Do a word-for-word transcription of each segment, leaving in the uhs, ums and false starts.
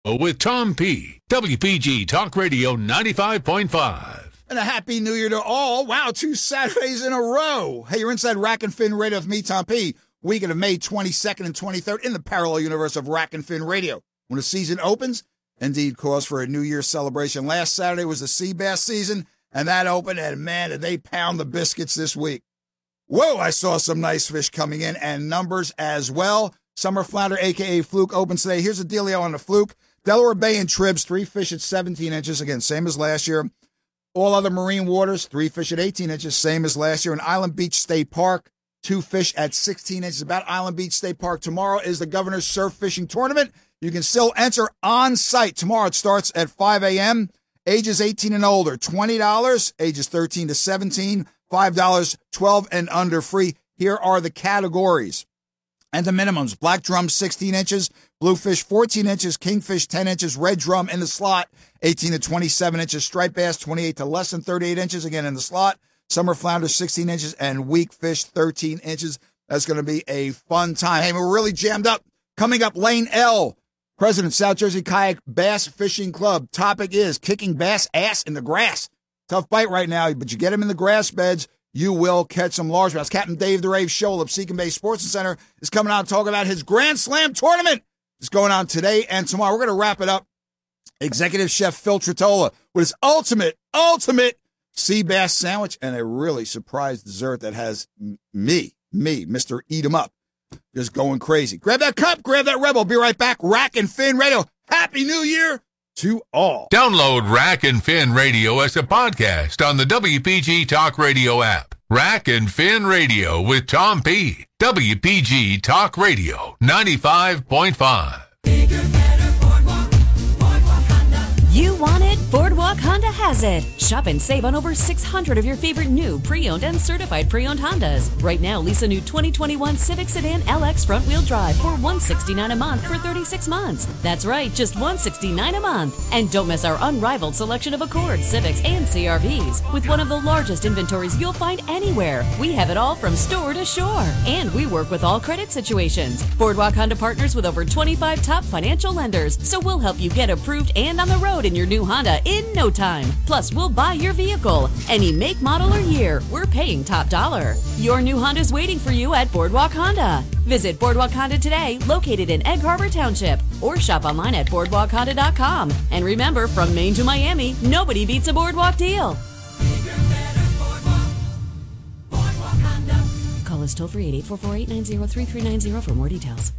with Tom P. W P G Talk Radio ninety-five point five. And a happy new year to all. Wow, two Saturdays in a row. Hey, you're inside Rack and Fin Radio with me, Tom P. Weekend of May twenty-second and twenty-third in the parallel universe of Rack and Fin Radio. When the season opens, indeed cause for a New Year's celebration. Last Saturday was the sea bass season, and that opened, and man, did they pound the biscuits this week. Whoa, I saw some nice fish coming in, and numbers as well. Summer flounder, a k a. Fluke, opens today. Here's the dealio on the Fluke. Delaware Bay and Tribs, three fish at seventeen inches. Again, same as last year. All other marine waters, three fish at eighteen inches, same as last year. And Island Beach State Park, two fish at sixteen inches. About Island Beach State Park, tomorrow is the Governor's Surf Fishing Tournament. You can still enter on site. Tomorrow it starts at five a.m. Ages eighteen and older, twenty dollars. Ages thirteen to seventeen, five dollars. twelve and under free. Here are the categories and the minimums. Black drum, sixteen inches. Bluefish, fourteen inches. Kingfish, ten inches. Red drum in the slot, eighteen to twenty-seven inches. Striped bass, twenty-eight to less than thirty-eight inches. Again, in the slot. Summer flounder, sixteen inches. And weak fish, thirteen inches. That's going to be a fun time. Hey, we're really jammed up. Coming up, Lane L., President, South Jersey Kayak Bass Fishing Club. Topic is kicking bass ass in the grass. Tough bite right now, but you get them in the grass beds, you will catch some large bass. Captain Dave the Rave Scholl of Seacon Bay Sports Center is coming out to talk about his Grand Slam tournament. It's going on today and tomorrow. We're going to wrap it up. Executive Chef Phil Tritola with his ultimate, ultimate sea bass sandwich and a really surprise dessert that has me, me, Mister Eat 'em Up, just going crazy. Grab that cup, grab that Rebel. Be right back. Rack and Fin Radio. Happy New Year to all. Download Rack and Fin Radio as a podcast on the W P G Talk Radio app. Rack and Fin Radio with Tom P. W P G Talk Radio ninety-five point five. Bigger, better, Boardwalk, Boardwalk Honda. You want it? Boardwalk Honda has it. Shop and save on over six hundred of your favorite new, pre-owned, and certified pre-owned Hondas. Right now, lease a new twenty twenty-one Civic Sedan L X front-wheel drive for one hundred sixty-nine dollars a month for thirty-six months. That's right, just one hundred sixty-nine dollars a month. And don't miss our unrivaled selection of Accords, Civics, and C R Vs. With one of the largest inventories you'll find anywhere. We have it all from store to shore. And we work with all credit situations. Boardwalk Honda partners with over twenty-five top financial lenders, so we'll help you get approved and on the road in your new Honda in no time. Plus, we'll buy your vehicle. Any make, model, or year, we're paying top dollar. Your new Honda's waiting for you at Boardwalk Honda. Visit Boardwalk Honda today, located in Egg Harbor Township, or shop online at boardwalk honda dot com. And remember, from Maine to Miami, nobody beats a Boardwalk deal. Bigger, better, Boardwalk, Boardwalk Honda. Call us toll free at eight four four, eight nine zero, three three nine zero for more details.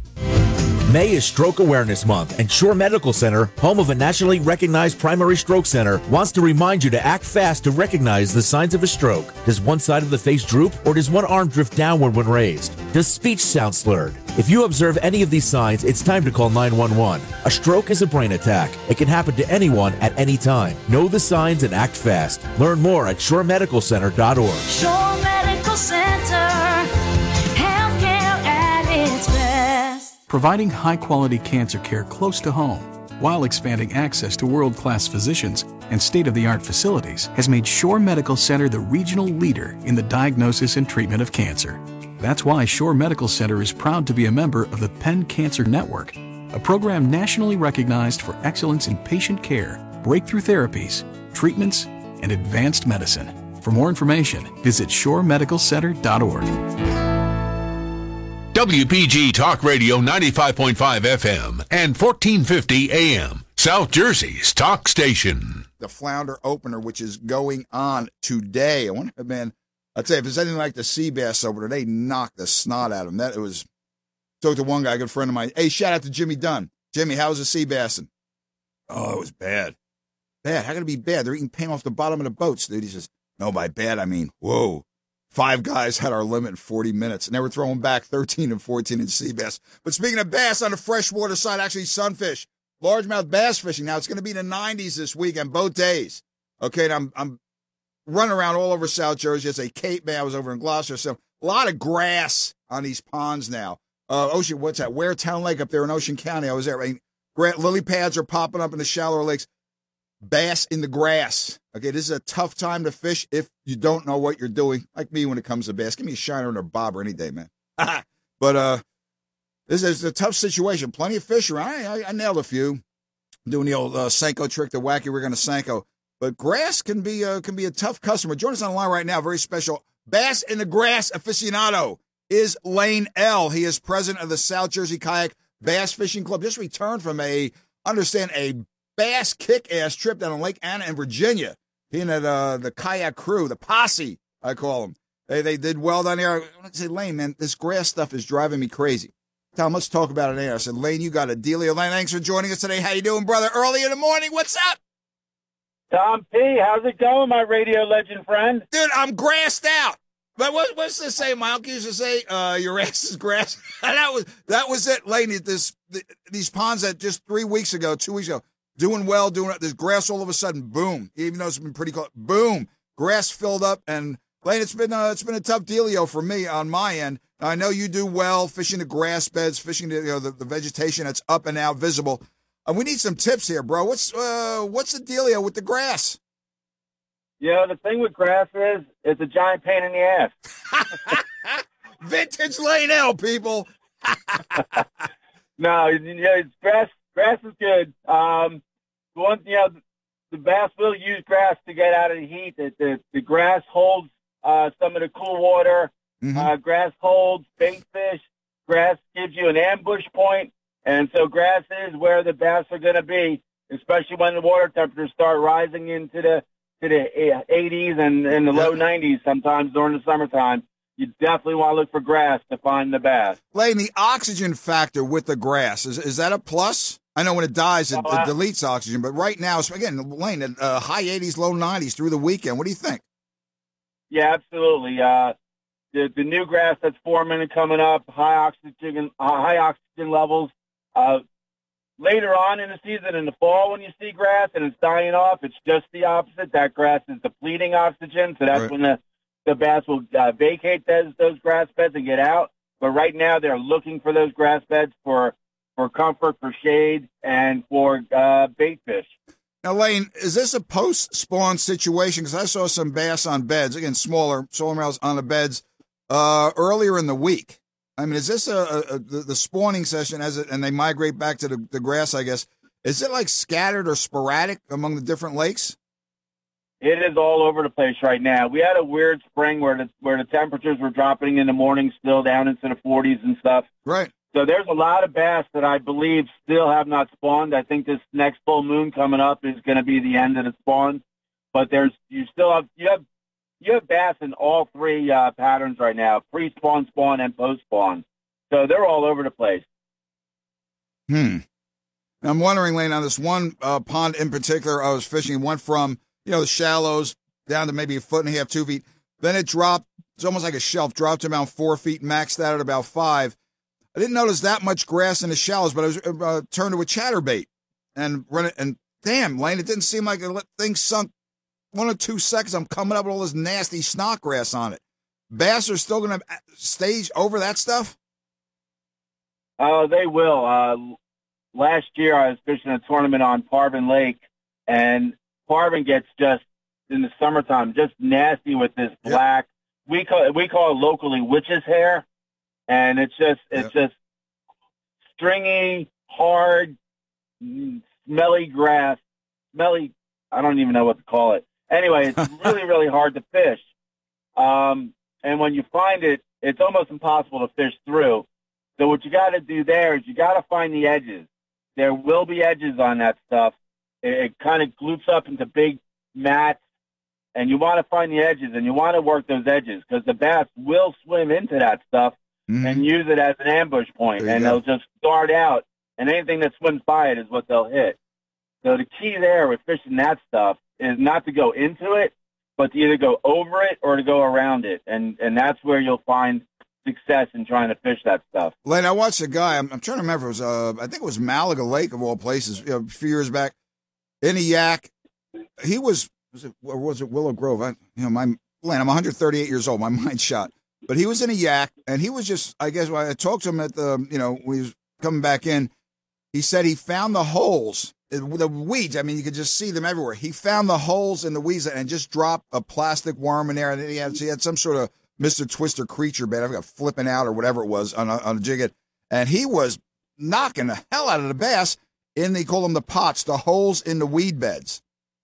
May is Stroke Awareness Month, and Shore Medical Center, home of a nationally recognized primary stroke center, wants to remind you to act fast to recognize the signs of a stroke. Does one side of the face droop, or does one arm drift downward when raised? Does speech sound slurred? If you observe any of these signs, it's time to call nine one one. A stroke is a brain attack. It can happen to anyone at any time. Know the signs and act fast. Learn more at shore medical center dot org. Shore Medical Center, healthcare at its best. Providing high-quality cancer care close to home while expanding access to world-class physicians and state-of-the-art facilities has made Shore Medical Center the regional leader in the diagnosis and treatment of cancer. That's why Shore Medical Center is proud to be a member of the Penn Cancer Network, a program nationally recognized for excellence in patient care, breakthrough therapies, treatments, and advanced medicine. For more information, visit shore medical center dot org. W P G Talk Radio ninety-five point five F M and fourteen fifty A M, South Jersey's talk station. The Flounder Opener, which is going on today. I wonder, man, I'd say if it's anything like the Sea Bass Opener, they knocked the snot out of them. That it was. Talked to one guy, a good friend of mine. Hey, shout out to Jimmy Dunn. Jimmy, how was the sea bassing? Oh, it was bad. Bad. How can it be bad? They're eating paint off the bottom of the boats, dude. He says, no, by bad, I mean, whoa. Five guys had our limit in forty minutes, and they were throwing back thirteen and fourteen inch sea bass. But speaking of bass on the freshwater side, actually sunfish, largemouth bass fishing. Now, it's going to be in the nineties this weekend, both days. Okay, and I'm I'm running around all over South Jersey. It's a Cape May. I was over in Gloucester. So a lot of grass on these ponds now. Uh, Ocean, what's that? Ware Town Lake up there in Ocean County. I was there. I mean, lily pads are popping up in the shallower lakes. Bass in the grass. Okay, this is a tough time to fish if you don't know what you're doing. Like me when it comes to bass. Give me a shiner and a bobber any day, man. But uh, this is a tough situation. Plenty of fish around. I, I, I nailed a few. doing the old uh, Senko trick, the wacky rig on a Senko. But grass can be uh, can be a tough customer. Join us on the line right now. Very special bass in the grass aficionado is Lane L. He is president of the South Jersey Kayak Bass Fishing Club. Just returned from a understand a bass kick-ass trip down on Lake Anna in Virginia. He and uh, the kayak crew, the posse, I call them. They they did well down there. I want to say, Lane, man, this grass stuff is driving me crazy. Tom, let's talk about it there. I said, Lane, you got a dealio. Lane, thanks for joining us today. How you doing, brother? Early in the morning, what's up? Tom P., how's it going, my radio legend friend? Dude, I'm grassed out. But what, what's this say? My uncle used to say, uh, your ass is grass. that was that was it, Lane. This the, these ponds that just three weeks ago, two weeks ago, doing well, doing there's grass all of a sudden, boom. Even though it's been pretty cold, boom, grass filled up. And Lane, it's been uh, it's been a tough dealio for me on my end. I know you do well fishing the grass beds, fishing the, you know, the, the vegetation that's up and out visible. Uh, we need some tips here, bro. What's uh, what's the dealio with the grass? Yeah, the thing with grass is it's a giant pain in the ass. Vintage Lane L, people. No, yeah, it's grass. Grass is good. Um, the one, you know, the bass will use grass to get out of the heat. The the, the grass holds uh, some of the cool water. Mm-hmm. Uh, grass holds bait fish. Grass gives you an ambush point, and so grass is where the bass are going to be, especially when the water temperatures start rising into the to the eighties and, and the low nineties sometimes during the summertime. You definitely want to look for grass to find the bass. Lane, the oxygen factor with the grass, is is that a plus? I know when it dies, it, Oh, uh, it deletes oxygen, but right now, again, Lane, at uh, high eighties, low nineties through the weekend. What do you think? Yeah, absolutely. Uh, the the new grass that's forming and coming up, high oxygen, uh, high oxygen levels. Uh, later on in the season, in the fall, when you see grass and it's dying off, it's just the opposite. That grass is depleting oxygen, so that's Right. when the, the bass will uh, vacate those those grass beds and get out. But right now, they're looking for those grass beds for for comfort, for shade, and for uh, bait fish. Now, Lane, is this a post-spawn situation? Because I saw some bass on beds, again, smaller, smaller males on the beds uh, earlier in the week. I mean, is this a, a, a the, the spawning session as it, and they migrate back to the, the grass, I guess, is it like scattered or sporadic among the different lakes? It is all over the place right now. We had a weird spring where the where the temperatures were dropping in the morning, still down into the forties and stuff. Right. So there's a lot of bass that I believe still have not spawned. I think this next full moon coming up is going to be the end of the spawn. But there's you still have you have you have bass in all three uh, patterns right now: pre-spawn, spawn, and post-spawn. So they're all over the place. Hmm. I'm wondering, Lane, on this one uh, pond in particular, I was fishing. It went from you know the shallows down to maybe a foot and a half, two feet. Then it dropped. It's almost like a shelf. Dropped to about four feet, maxed out at about five. I didn't notice that much grass in the shallows, but I was uh, turned to a chatterbait and run it. And damn, Lane, it didn't seem like the thing sunk one or two seconds. I'm coming up with all this nasty snot grass on it. Bass are still going to stage over that stuff? Oh, they will. Uh, last year, I was fishing a tournament on Parvin Lake, and Parvin gets just in the summertime just nasty with this black. Yep. We call we call it locally witch's hair. And it's just, it's yep. just stringy, hard, smelly grass, smelly, I don't even know what to call it. Anyway, it's really, really hard to fish. Um, and when you find it, it's almost impossible to fish through. So what you got to do there is you got to find the edges. There will be edges on that stuff. It, it kind of gloops up into big mats, and you want to find the edges, and you want to work those edges because the bass will swim into that stuff. Mm-hmm. And use it as an ambush point, and go. They'll just dart out, and anything that swims by it is what they'll hit. So the key there with fishing that stuff is not to go into it, but to either go over it or to go around it, and and that's where you'll find success in trying to fish that stuff. Lane, I watched a guy, I'm, I'm trying to remember, it was, uh, I think it was Malaga Lake of all places, you know, a few years back, in a yak. He was, was it, or was it Willow Grove? I, you know, my, Lane, I'm one hundred thirty-eight years old, my mind's shot. But he was in a yak, and he was just, I guess, when I talked to him at the, you know, when he was coming back in, he said he found the holes, the weeds. I mean, you could just see them everywhere. He found the holes in the weeds and just dropped a plastic worm in there. And he had, he had some sort of Mister Twister creature bait. I got flipping out or whatever it was on a, on a jig it. And he was knocking the hell out of the bass. in the, call them the pots, the holes in the weed beds.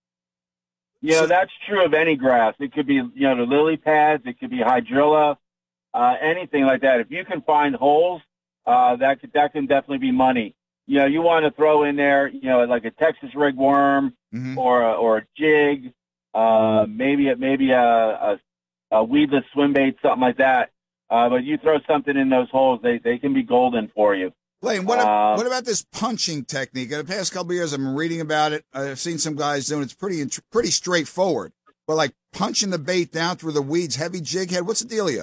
You know, So- that's true of any grass. It could be, you know, the lily pads. It could be hydrilla, uh, anything like that. If you can find holes, uh, that could, that can definitely be money. You know, you want to throw in there, you know, like a Texas rigworm Mhm. or a, or a jig, uh, maybe a, maybe a, a, a weedless swim bait, something like that. Uh, but you throw something in those holes, they, they can be golden for you. Lane, what, Uh, what about this punching technique? In the past couple of years, I've been reading about it. I've seen some guys doing it. It's pretty pretty straightforward. But like punching the bait down through the weeds, heavy jig head, what's the dealio?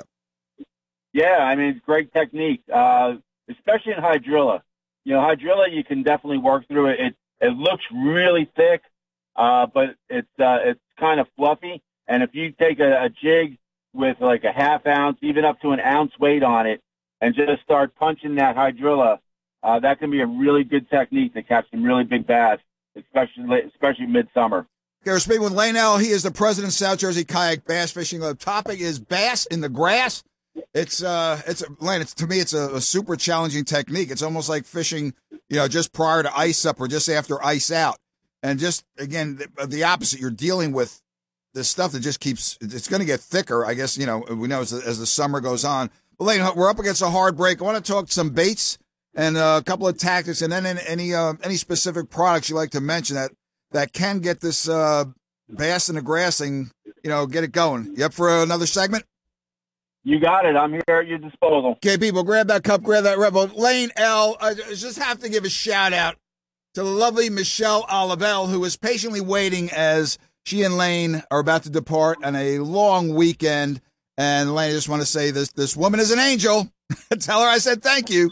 Yeah, I mean, it's great technique, uh, especially in hydrilla. You know, hydrilla, you can definitely work through it. It, it looks really thick, uh, but it's uh, it's kind of fluffy. And if you take a, a jig with like a half ounce, even up to an ounce weight on it, and just start punching that hydrilla, uh, that can be a really good technique to catch some really big bass, especially especially midsummer. Okay, we're speaking with Lane L. He is the president of South Jersey Kayak Bass Fishing Club. Topic is bass in the grass. It's uh, it's Lane. It's to me, it's a, a super challenging technique. It's almost like fishing, you know, just prior to ice up or just after ice out, and just again the, the opposite. You're dealing with this stuff that just keeps. It's going to get thicker, I guess. You know, we know as the, as the summer goes on. But Lane, we're up against a hard break. I want to talk some baits and uh, a couple of tactics, and then any any, uh, any specific products you like to mention that that can get this uh, bass in the grass and you know get it going. You up for another segment? You got it. I'm here at your disposal. Okay, people, grab that cup, grab that Rebel. Lane L, I just have to give a shout out to the lovely Michelle Olivelle, who is patiently waiting as she and Lane are about to depart on a long weekend. And Lane, I just want to say this: this woman is an angel. Tell her I said thank you.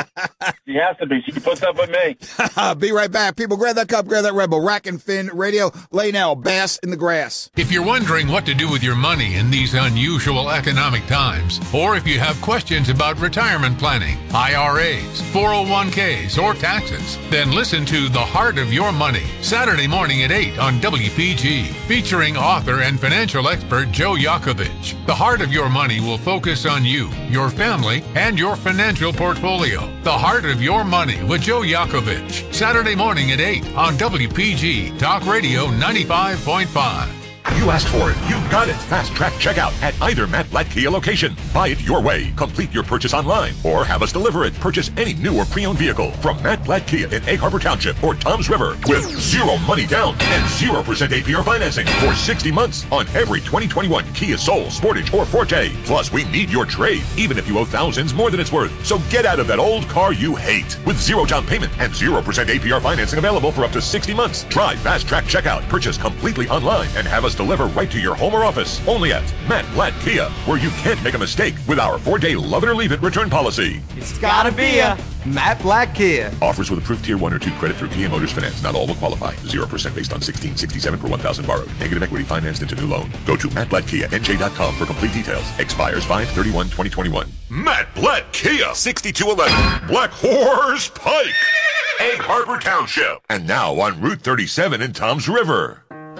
She has to be. She puts up with me. Be right back. People, grab that cup, grab that Rebel. Rack and Fin Radio. Lane L, Bass in the Grass. If you're wondering what to do with your money in these unusual economic times, or if you have questions about retirement planning, I R As, four oh one k's, or taxes, then listen to The Heart of Your Money, Saturday morning at eight on W P G, featuring author and financial expert Joe Yakovich. The Heart of Your Money will focus on you, your family, and your financial portfolio. The Heart of Your Money with Joe Yakovich, Saturday morning at eight on W P G Talk Radio ninety-five point five. You asked for it. You got it. Fast Track Checkout at either Matt Blatt Kia location. Buy it your way. Complete your purchase online or have us deliver it. Purchase any new or pre-owned vehicle from Matt Blatt Kia in Egg Harbor Township or Toms River with zero money down and zero percent A P R financing for sixty months on every twenty twenty-one Kia Soul, Sportage, or Forte. Plus, we need your trade, even if you owe thousands more than it's worth. So get out of that old car you hate with zero down payment and zero percent A P R financing available for up to sixty months. Try Fast Track Checkout. Purchase completely online and have us deliver right to your home or office. Only at Matt Blatt Kia, where you can't make a mistake with our four-day love it or leave it return policy. It's gotta be a Matt Blatt Kia. Offers with approved Tier one or two credit through Kia Motors Finance. Not all will qualify. zero percent based on sixteen sixty-seven per one thousand borrowed. Negative equity financed into new loan. Go to Matt Blatt Kia N J dot com for complete details. Expires five thirty-one twenty twenty-one. Matt Blatt Kia, sixty-two eleven Black Horse Pike, Egg Harbor Township. And now on Route thirty-seven in Toms River.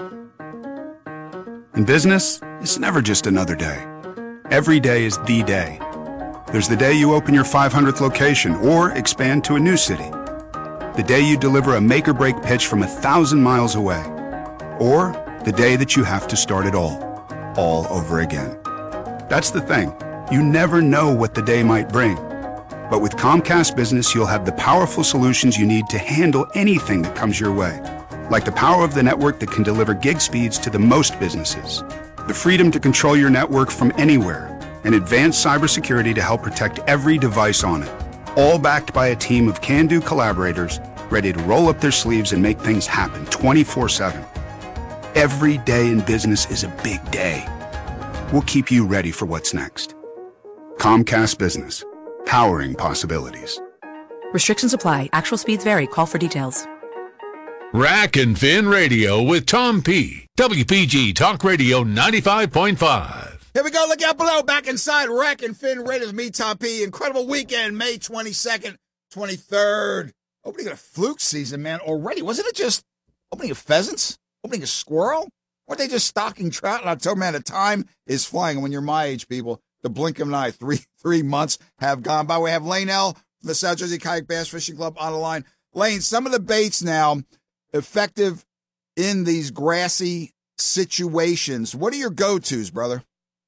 In business, it's never just another day. Every day is the day. There's the day you open your five hundredth location or expand to a new city. The day you deliver a make-or-break pitch from a thousand miles away. Or the day that you have to start it all, all over again. That's the thing. You never know what the day might bring. But with Comcast Business, you'll have the powerful solutions you need to handle anything that comes your way. Like the power of the network that can deliver gig speeds to the most businesses, the freedom to control your network from anywhere, and advanced cybersecurity to help protect every device on it. All backed by a team of can-do collaborators ready to roll up their sleeves and make things happen twenty-four seven. Every day in business is a big day. We'll keep you ready for what's next. Comcast Business, powering possibilities. Restrictions apply. Actual speeds vary. Call for details. Rack and Fin Radio with Tom P. W P G Talk Radio ninety-five point five. Here we go. Look out below. Back inside Rack and Fin Radio with me, Tom P. Incredible weekend, May twenty-second, twenty-third. Opening a fluke season, man, already. Wasn't it just opening of pheasants? Opening a squirrel? Weren't they just stocking trout in October? Man, the time is flying. And when you're my age, people, the blink of an eye, three, three months have gone by. We have Lane L. from the South Jersey Kayak Bass Fishing Club on the line. Lane, some of the baits now effective in these grassy situations. What are your go-tos, brother?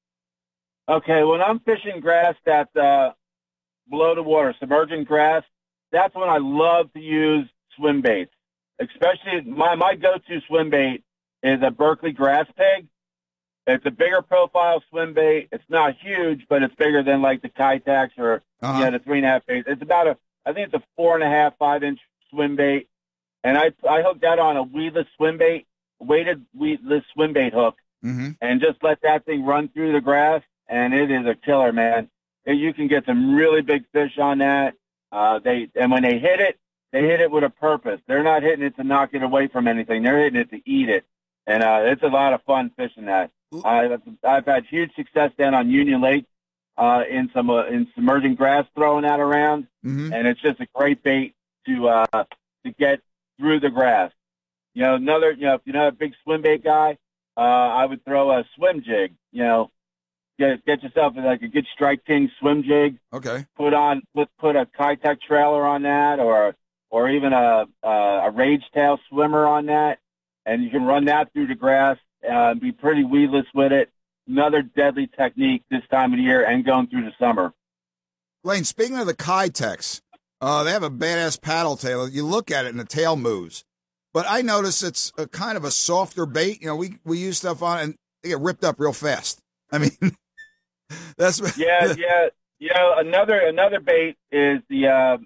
Okay, when I'm fishing grass that's uh, below the water, submerging grass, that's when I love to use swim baits. Especially my, my go-to swim bait is a Berkeley grass pig. It's a bigger profile swim bait. It's not huge, but it's bigger than like the Kitex or Uh-huh. you know, the three and a half bait. It's about a, I think it's a four and a half, five inch swim bait. And I I hooked that on a weedless swim bait, weighted weedless swim bait hook, Mm-hmm. and just let that thing run through the grass, and it is a killer, man. And you can get some really big fish on that. Uh, they and when they hit it, they hit it with a purpose. They're not hitting it to knock it away from anything. They're hitting it to eat it, and uh, it's a lot of fun fishing that. I've I've had huge success down on Union Lake uh, in some uh, in submerging grass, throwing that around, Mm-hmm. and it's just a great bait to uh, to get through the grass. You know, another you know if you're not a big swim bait guy, uh, I would throw a swim jig. You know, get get yourself like a good Strike King swim jig. Okay. Put on put put a Kitech trailer on that, or or even a a, a Rage Tail swimmer on that, and you can run that through the grass. Uh, be pretty weedless with it. Another deadly technique this time of the year and going through the summer. Lane, speaking of the Kitex, uh, they have a badass paddle tail. You look at it and the tail moves. But I notice it's a kind of a softer bait. You know, we, we use stuff on it and they get ripped up real fast. I mean, that's... Yeah, yeah. You know, another another bait is the uh,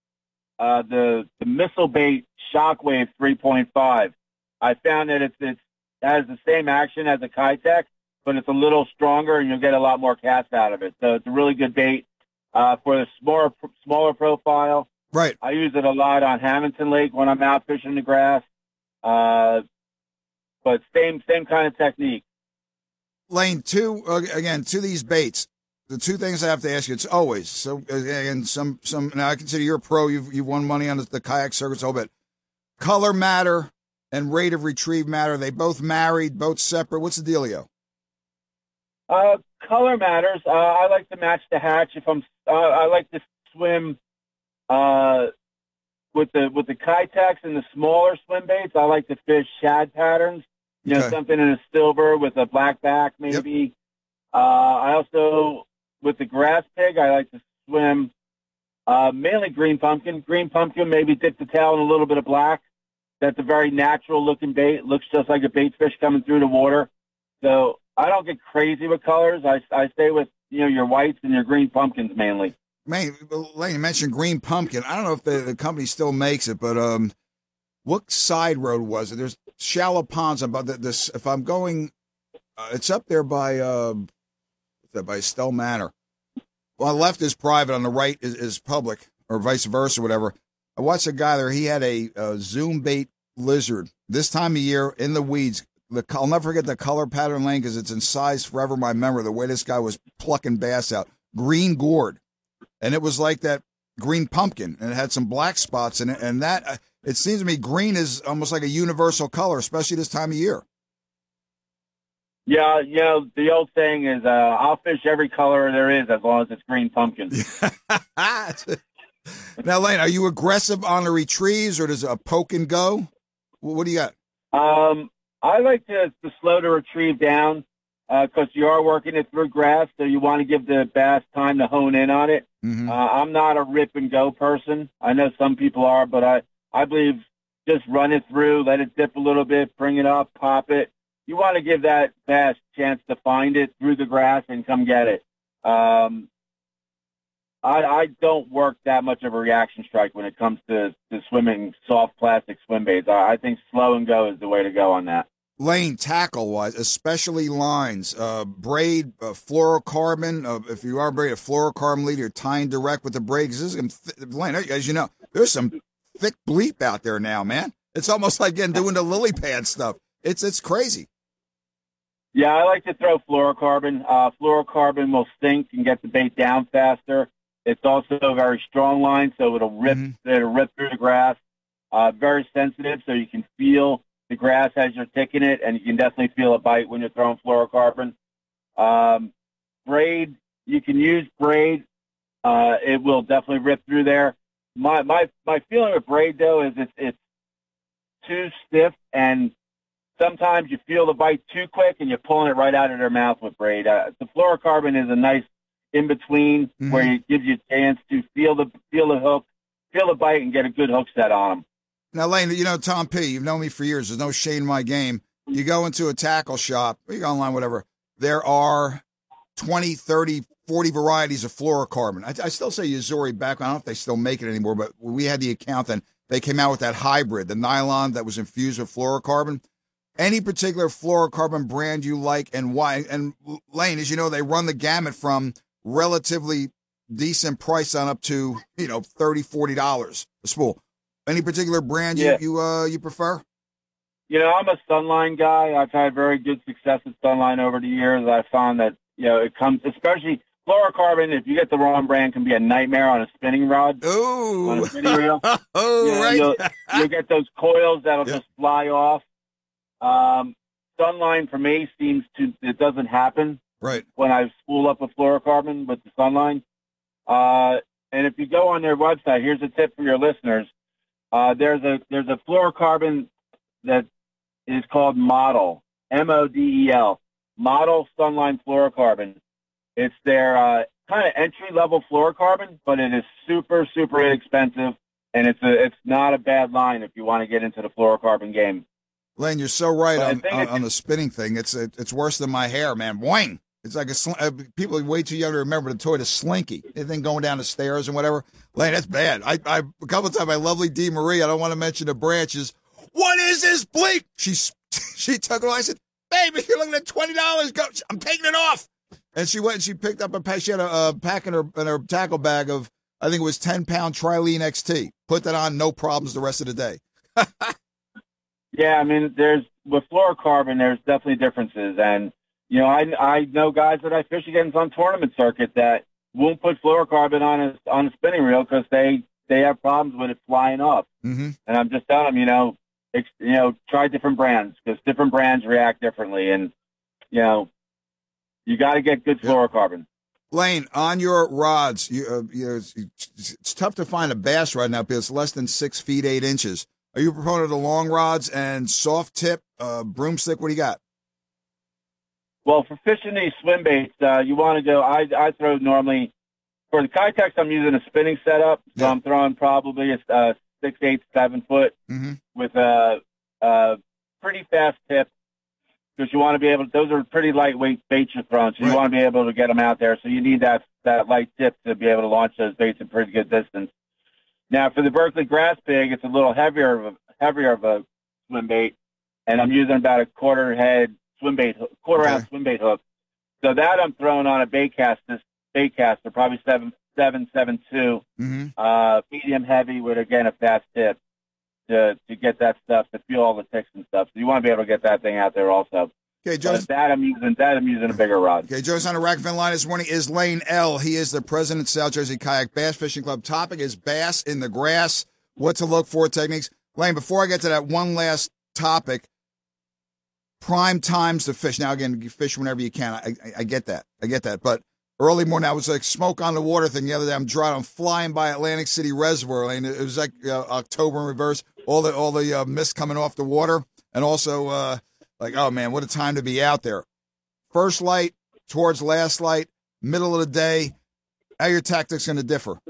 uh, the the missile bait Shockwave three point five. I found that it's it's has the same action as a Kitech, but it's a little stronger, and you'll get a lot more cast out of it. So it's a really good bait uh, for the smaller smaller profile. Right. I use it a lot on Hamilton Lake when I'm out fishing the grass. Uh, but same same kind of technique. Lane, two, uh, again, to these baits, the two things I have to ask you, it's always, so, again, some, some, now I consider you're a pro, you've, you've won money on the, the kayak circuits a whole bit. Color matter and rate of retrieve matter, they both married, both separate. What's the dealio? Uh, color matters. Uh, I like to match the hatch. If I'm, uh, I like to swim uh, with the with the Kitex and the smaller swim baits. I like to fish shad patterns. You know, Okay. something in a silver with a black back, maybe. Uh, I also, with the grass pig, I like to swim uh, mainly green pumpkin. Green pumpkin, maybe dip the tail in a little bit of black. That's a very natural looking bait. Looks just like a bait fish coming through the water. So I don't get crazy with colors. I, I stay with, you know, your whites and your green pumpkins mainly. Man, Lane, you mentioned green pumpkin. I don't know if the, the company still makes it, but um, what side road was it? There's shallow ponds about this. If I'm going, uh, it's up there by uh, what's that, by Estelle Manor. Well, on the left is private, on the right is, is public, or vice versa, whatever. I watched a guy there. He had a, a Zoom bait lizard this time of year in the weeds. The, I'll never forget the color pattern, Lane, because it's in size forever in my memory. The way this guy was plucking bass out, green gourd, and it was like that green pumpkin, and it had some black spots in it. And that uh, it seems to me green is almost like a universal color, especially this time of year. Yeah, you know, the old saying is, uh, I'll fish every color there is as long as it's green pumpkin. Now, Lane, are you aggressive on the retrieves, or does a poke and go? What do you got? Um, I like to, to slow the retrieve down because you are working it through grass, so you want to give the bass time to hone in on it. Mm-hmm. Uh, I'm not a rip and go person. I know some people are, but I, I believe just run it through, let it dip a little bit, bring it up, pop it. You want to give that bass a chance to find it through the grass and come get it. Um, I, I don't work that much of a reaction strike when it comes to, to swimming soft plastic swim baits. I, I think slow and go is the way to go on that. Lane, tackle-wise, especially lines, uh, braid, uh, fluorocarbon. Uh, if you are braid, a fluorocarbon lead, you're tying direct with the braid. 'Cause this is some th- Lane, as you know, there's some thick bleep out there now, man. It's almost like again doing the lily pad stuff. It's it's crazy. Yeah, I like to throw fluorocarbon. Uh, fluorocarbon will sink and get the bait down faster. It's also a very strong line, so it'll rip Mm-hmm. it'll rip through the grass. Uh, very sensitive, so you can feel the grass as you're ticking it, and you can definitely feel a bite when you're throwing fluorocarbon. Um, braid, you can use braid. Uh, it will definitely rip through there. my my my feeling with braid though is it's it's too stiff, and sometimes you feel the bite too quick, and you're pulling it right out of their mouth with braid. Uh, the fluorocarbon is a nice in between Mm-hmm. where it gives you a chance to feel the feel the hook, feel the bite, and get a good hook set on them. Now, Lane, you know, Tom P., you've known me for years. There's no shame in my game. You go into a tackle shop, or you go online, whatever. There are twenty, thirty, forty varieties of fluorocarbon. I, I still say Uzuri back. I don't know if they still make it anymore, but when we had the account then, they came out with that hybrid, the nylon that was infused with fluorocarbon. Any particular fluorocarbon brand you like and why? And Lane, as you know, they run the gamut from relatively decent price on up to, you know, thirty dollars, forty dollars a spool. Any particular brand Yeah. you you uh, you prefer? You know, I'm a Sunline guy. I've had very good success with Sunline over the years. I found that, you know, it comes, especially fluorocarbon, if you get the wrong brand, can be a nightmare on a spinning rod. Ooh. On a spinning reel. Oh, You know, right. You'll, you'll get those coils that'll Yeah. just fly off. Um, Sunline, for me, seems to, it doesn't happen Right. when I spool up a fluorocarbon with the Sunline. Uh, and if you go on their website, here's a tip for your listeners. Uh, there's a there's a fluorocarbon that is called Model, M O D E L, Model Sunline Fluorocarbon. It's their uh, kind of entry-level fluorocarbon, but it is super, super inexpensive, and it's a it's not a bad line if you want to get into the fluorocarbon game. Lane, you're so right But I on, think on, it- on the spinning thing. It's it, it's worse than my hair, man. Boing. It's like a sl- uh, people are way too young to remember the toy, the Slinky. Anything going down the stairs and whatever. Lane, that's bad. I, I a couple of times, my lovely Dee Marie, I don't want to mention the branches. What is this bleep? She she took it off. I said, baby, you're looking at twenty dollars. Go, I'm taking it off. And she went and she picked up a pack. She had a, a pack in her in her tackle bag of, I think it was ten pound Trilene X T. Put that on, no problems the rest of the day. Yeah, I mean, there's with fluorocarbon, there's definitely differences, and you know, I I know guys that I fish against on tournament circuit that won't put fluorocarbon on a on a spinning reel because they they have problems with it flying off. Mm-hmm. And I'm just telling them, you know, ex, you know, try different brands because different brands react differently, and you know, you got to get good fluorocarbon. Lane, on your rods, you, uh, you know, it's, it's tough to find a bass rod now because it's less than six feet eight inches. Are you a proponent of the long rods and soft tip, uh, broomstick? What do you got? Well, for fishing these swim baits, uh, you want to go. I I throw normally for the Kitex. I'm using a spinning setup, so Yeah. I'm throwing probably a uh, six, eight, seven foot Mm-hmm. with a, a pretty fast tip because you want to be able. Those are pretty lightweight baits you're throwing, so Right. you want to be able to get them out there. So you need that that light tip to be able to launch those baits at pretty good distance. Now, for the Berkeley Grass Pig, it's a little heavier of a, heavier of a swim bait, and I'm using about a quarter head swim bait, hook- quarter Okay. ounce swim bait hook. So that I'm throwing on a bait cast, this bait caster, probably seven, seven, seven, two, Mm-hmm. uh, medium heavy with again a fast tip to to get that stuff to feel all the ticks and stuff. So you want to be able to get that thing out there also. Okay, But Joe's, that I'm using that I'm using a bigger rod. okay, Joe's on the Rack Fin line this morning is Lane L. He is the president of South Jersey Kayak Bass Fishing Club. Topic is bass in the grass, what to look for, techniques. Lane, before I get to that one last topic, prime times to fish. Now, again, you fish whenever you can. I, I, I get that. I get that. But early morning, I was like smoke on the water thing the other day. I'm driving, I'm flying by Atlantic City Reservoir, Lane. It was like uh, October in reverse, all the all the uh, mist coming off the water, and also uh, like, oh man, what a time to be out there. First light towards last light, middle of the day. How your tactics going to differ?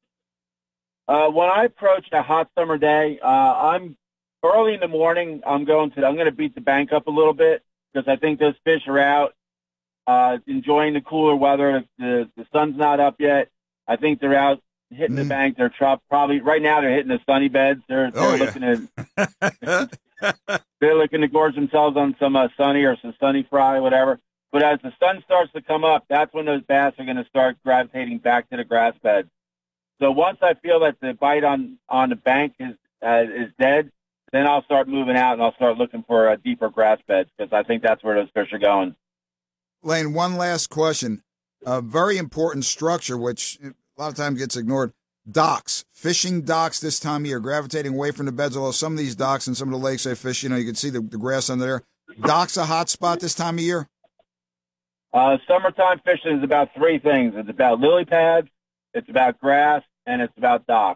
Uh, when I approach a hot summer day, uh, I'm early in the morning. I'm going to I'm going to beat the bank up a little bit because I think those fish are out uh, enjoying the cooler weather. The the sun's not up yet. I think they're out hitting the Mm. bank. They're trop- probably right now. They're hitting the sunny beds. They're they're Oh, yeah. looking at they're looking to gorge themselves on some uh, sunny or some sunny fry, whatever. But as the sun starts to come up, that's when those bass are going to start gravitating back to the grass beds. So once I feel that the bite on, on the bank is uh, is dead, then I'll start moving out and I'll start looking for uh, deeper grass beds because I think that's where those fish are going. Lane, one last question. A very important structure, which a lot of times gets ignored. Docks, fishing docks this time of year, gravitating away from the beds, although some of these docks and some of the lakes I fish, you know, you can see the, the grass under there. Docks a hot spot this time of year? Uh, summertime fishing is about three things. It's about lily pads, it's about grass, and it's about docks.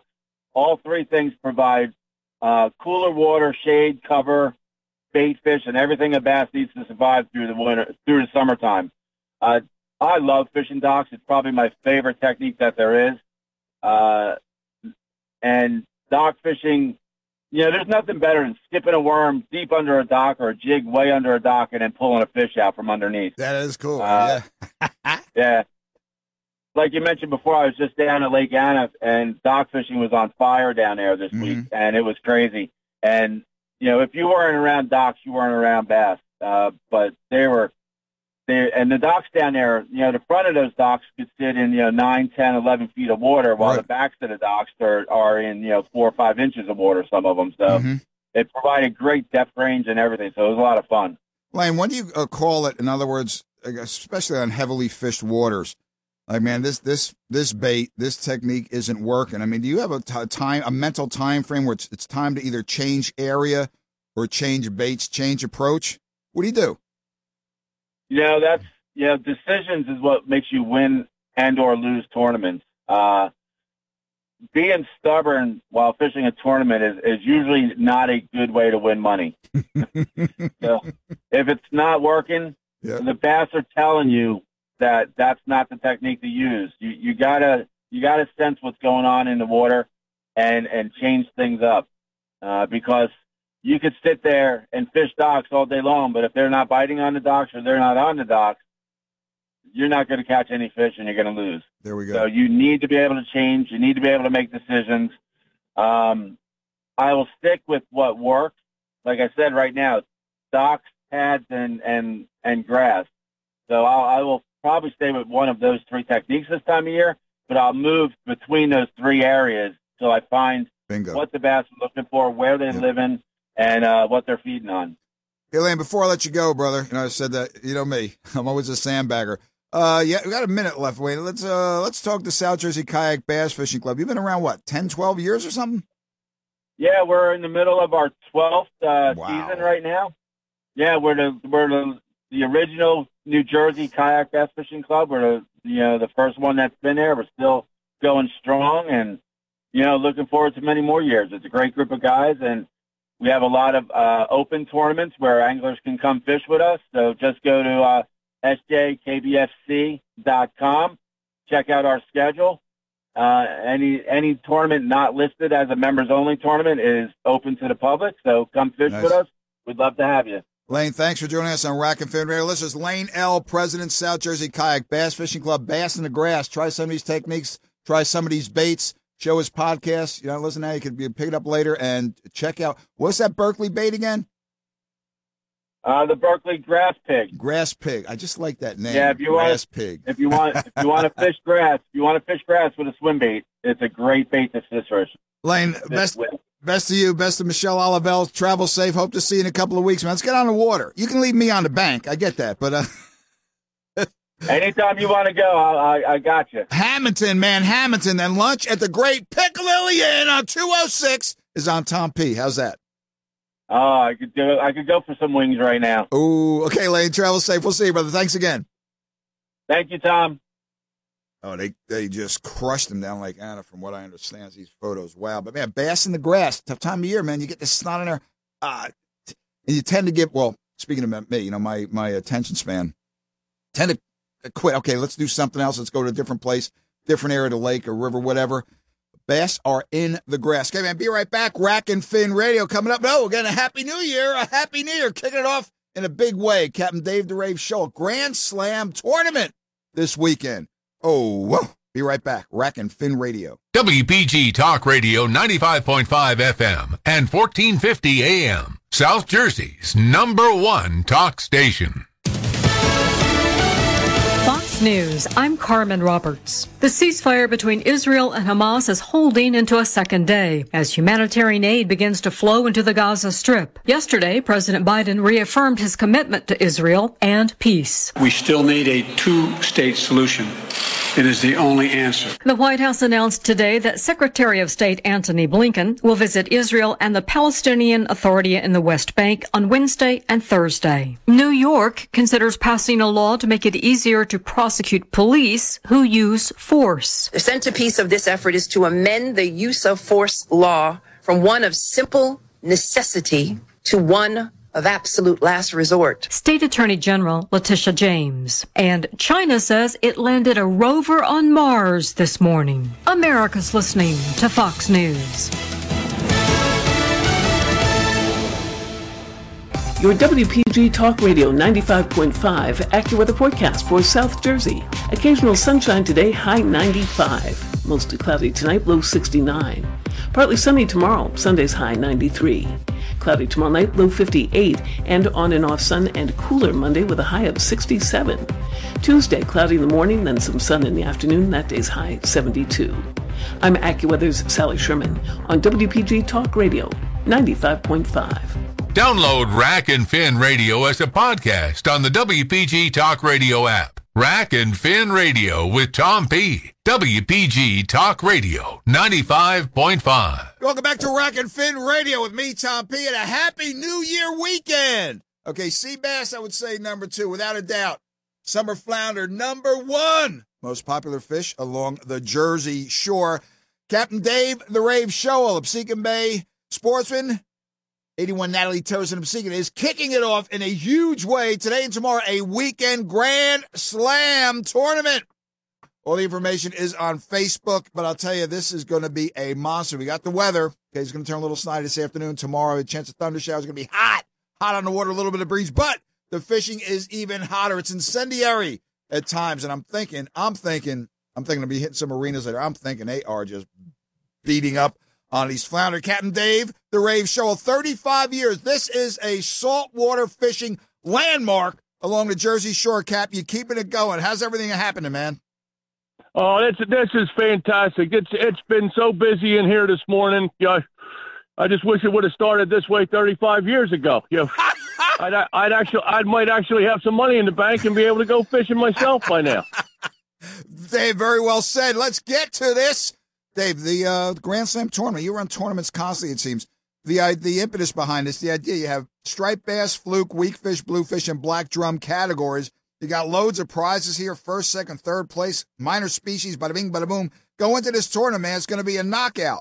all three things provide uh, cooler water, shade, cover, bait fish, and everything a bass needs to survive through the winter, through the summertime. Uh, I love fishing docks. It's probably my favorite technique that there is. Uh, and dock fishing, you know, there's nothing better than skipping a worm deep under a dock or a jig way under a dock and then pulling a fish out from underneath. That is cool. Uh, yeah. yeah. Like you mentioned before, I was just down at Lake Anna, and dock fishing was on fire down there this Mhm. week, and it was crazy. And, you know, if you weren't around docks, you weren't around bass. Uh, but they were, they, and the docks down there, you know, the front of those docks could sit in, you know, nine, ten, eleven feet of water, while Right. the backs of the docks are, are in, you know, four or five inches of water, some of them. So Mhm. it provided great depth range and everything. So it was a lot of fun. Lane, what do you uh, call it? In other words, especially on heavily fished waters, like, man, this this this bait, this technique isn't working. I mean, do you have a t- time, a mental time frame where it's, it's time to either change area or change baits, change approach? What do you do? You know, that's, you know, decisions is what makes you win and or lose tournaments. Uh, being stubborn while fishing a tournament is, is usually not a good way to win money. So if it's not working, Yeah. the bass are telling you that that's not the technique to use. You you gotta you gotta sense what's going on in the water and and change things up, uh, because you could sit there and fish docks all day long, but if they're not biting on the docks or they're not on the docks, you're not going to catch any fish and you're going to lose. There we go. So you need to be able to change. You need to be able to make decisions. Um, I will stick with what works. Like I said, right now, docks, pads, and and and grass. So I'll, I will probably stay with one of those three techniques this time of year, but I'll move between those three areas till I find Bingo. what the bass are looking for, where they Yeah. live in, and uh, what they're feeding on. Hey, Lane, before I let you go, brother, you know, I said that, you know me, I'm always a sandbagger. Uh, yeah, we got a minute left, Wayne. Let's, uh, let's talk to South Jersey Kayak Bass Fishing Club. You've been around, what, ten, twelve years or something? Yeah, we're in the middle of our twelfth uh, Wow. season right now. Yeah, we're the we're the, the original New Jersey Kayak Bass Fishing Club. We're the you know the first one that's been there. We're still going strong, and you know looking forward to many more years. It's a great group of guys, and we have a lot of uh, open tournaments where anglers can come fish with us. So just go to uh, S J K B F C dot com, check out our schedule. Uh, any any tournament not listed as a members-only tournament is open to the public, so come fish Nice. with us. We'd love to have you. Lane, thanks for joining us on Rack and Fin Radio. This is Lane L., President, South Jersey Kayak Bass Fishing Club. Bass in the grass. Try some of these techniques. Try some of these baits. Show his podcast. You know, listen now. You can be pick it up later and check out. What's that Berkeley bait again? Uh, the Berkeley Grass Pig. Grass Pig. I just like that name. Yeah, if you want- Grass Pig. If you want, if you want to fish grass, if you want to fish grass with a swim bait, it's a great bait to fish fish. Lane, best with. best to you. Best to Michelle Olivelle. Travel safe. Hope to see you in a couple of weeks, man. Let's get on the water. You can leave me on the bank. I get that, but uh, Anytime you want to go, I, I, I got you. Hamilton, man, Hamilton. Then lunch at the Great Piccalilli Inn on two oh six is on Tom P. How's that? Oh, I could do. I could go for some wings right now. Oh, okay, Lane. Travel safe. We'll see you, brother. Thanks again. Thank you, Tom. Oh, they they just crushed him down Lake Anna, from what I understand. These photos, wow. But man, bass in the grass, tough time of year, man. You get this snot in there, uh, and you tend to get. Well, speaking of me, you know, my my attention span tend to quit. Okay, let's do something else. Let's go to a different place, different area of the lake or river, whatever. Bass are in the grass. Okay, man, be right back. Rack and Fin Radio coming up. No, again, a happy new year, a happy new year. Kicking it off in a big way. Captain Dave DeRave Show, Grand Slam tournament this weekend. Oh, whoa. Be right back. Rack and Fin Radio. W P G Talk Radio ninety-five point five F M and fourteen fifty A M. South Jersey's number one talk station. Fox News, I'm Carmen Roberts. The ceasefire between Israel and Hamas is holding into a second day as humanitarian aid begins to flow into the Gaza Strip. Yesterday, President Biden reaffirmed his commitment to Israel and peace. We still need a two-state solution. It is the only answer. The White House announced today that Secretary of State Antony Blinken will visit Israel and the Palestinian Authority in the West Bank on Wednesday and Thursday. New York considers passing a law to make it easier to prosecute police who use force. The centerpiece of this effort is to amend the use of force law from one of simple necessity to one of absolute last resort. State Attorney General Letitia James. And China says it landed a rover on Mars this morning. America's listening to Fox News. Your W P G Talk Radio ninety-five point five AccuWeather forecast for South Jersey. Occasional sunshine today, high ninety-five. Mostly cloudy tonight, low sixty-nine. Partly sunny tomorrow, Sunday's high ninety-three. Cloudy tomorrow night, low fifty-eight, and on and off sun and cooler Monday with a high of sixty-seven. Tuesday, cloudy in the morning, then some sun in the afternoon, that day's high seventy-two. I'm AccuWeather's Sally Sherman on W P G Talk Radio ninety-five point five. Download Rack and Fin Radio as a podcast on the W P G Talk Radio app. Rack and Fin Radio with Tom P. W P G Talk Radio ninety-five point five. Welcome back to Rack and Fin Radio with me, Tom P. And a happy New Year weekend. Okay, sea bass, I would say number two, without a doubt. Summer flounder, number one. Most popular fish along the Jersey Shore. Captain Dave, the Rave Shoal of Absecon Bay Sportsman. eighty-one Natalie Terrace in Absecon is kicking it off in a huge way. Today and tomorrow, a weekend Grand Slam tournament. All the information is on Facebook, but I'll tell you, this is going to be a monster. We got the weather. Okay, it's going to turn a little snotty this afternoon. Tomorrow, a chance of thunder showers. It's going to be hot. Hot on the water, a little bit of breeze, but the fishing is even hotter. It's incendiary at times, and I'm thinking, I'm thinking, I'm thinking to be hitting some arenas later. I'm thinking they are just beating up on these flounder. Captain Dave, the Rave Shoal, thirty-five years. This is a saltwater fishing landmark along the Jersey Shore, Cap. You keeping it going. How's everything happening, man? Oh, this, this is fantastic. It's It's been so busy in here this morning. Yeah, I just wish it would have started this way thirty-five years ago. Yeah, I'd, I'd actually, I might actually have some money in the bank and be able to go fishing myself by now. Dave, very well said. Let's get to this. Dave, the uh, Grand Slam tournament, you run tournaments constantly, it seems. The uh, the impetus behind this, the idea, you have striped bass, fluke, weak fish, bluefish, and black drum categories. You got loads of prizes here, first, second, third place, minor species, bada bing, bada boom. Go into this tournament, man. It's going to be a knockout.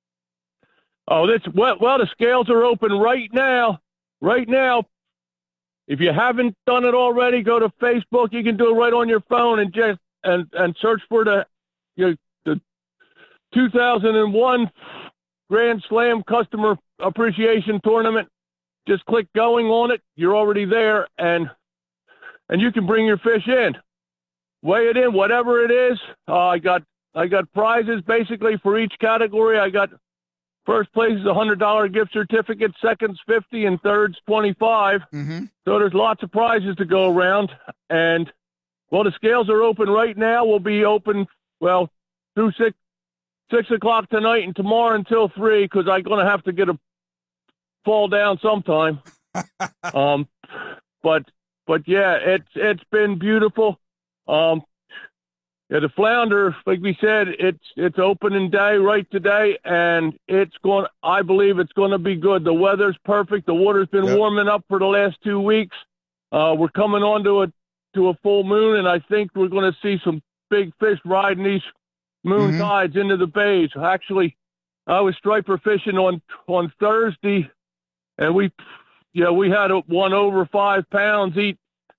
Oh, that's well, well, the scales are open right now. Right now. If you haven't done it already, go to Facebook. You can do it right on your phone and just and, and search for the you know, the two thousand one Grand Slam Customer Appreciation Tournament. Just click going on it. You're already there, and and you can bring your fish in, weigh it in, whatever it is. Uh, I got I got prizes basically for each category. I got first place is a hundred dollar gift certificate, second's fifty, and third's twenty five. Mm-hmm. So there's lots of prizes to go around, and well, the scales are open right now. We'll be open well through six. Six o'clock tonight and tomorrow until three, because I'm going to have to get a fall down sometime. um, but but yeah, it's it's been beautiful. Um, yeah, the flounder, like we said, it's it's opening day right today, and it's going. I believe it's going to be good. The weather's perfect. The water's been yep. warming up for the last two weeks. Uh, we're coming on to a to a full moon, and I think we're going to see some big fish riding these moon mm-hmm. tides into the bays. Actually, I was striper fishing on on Thursday, and we, yeah, we had a, one over five pounds eat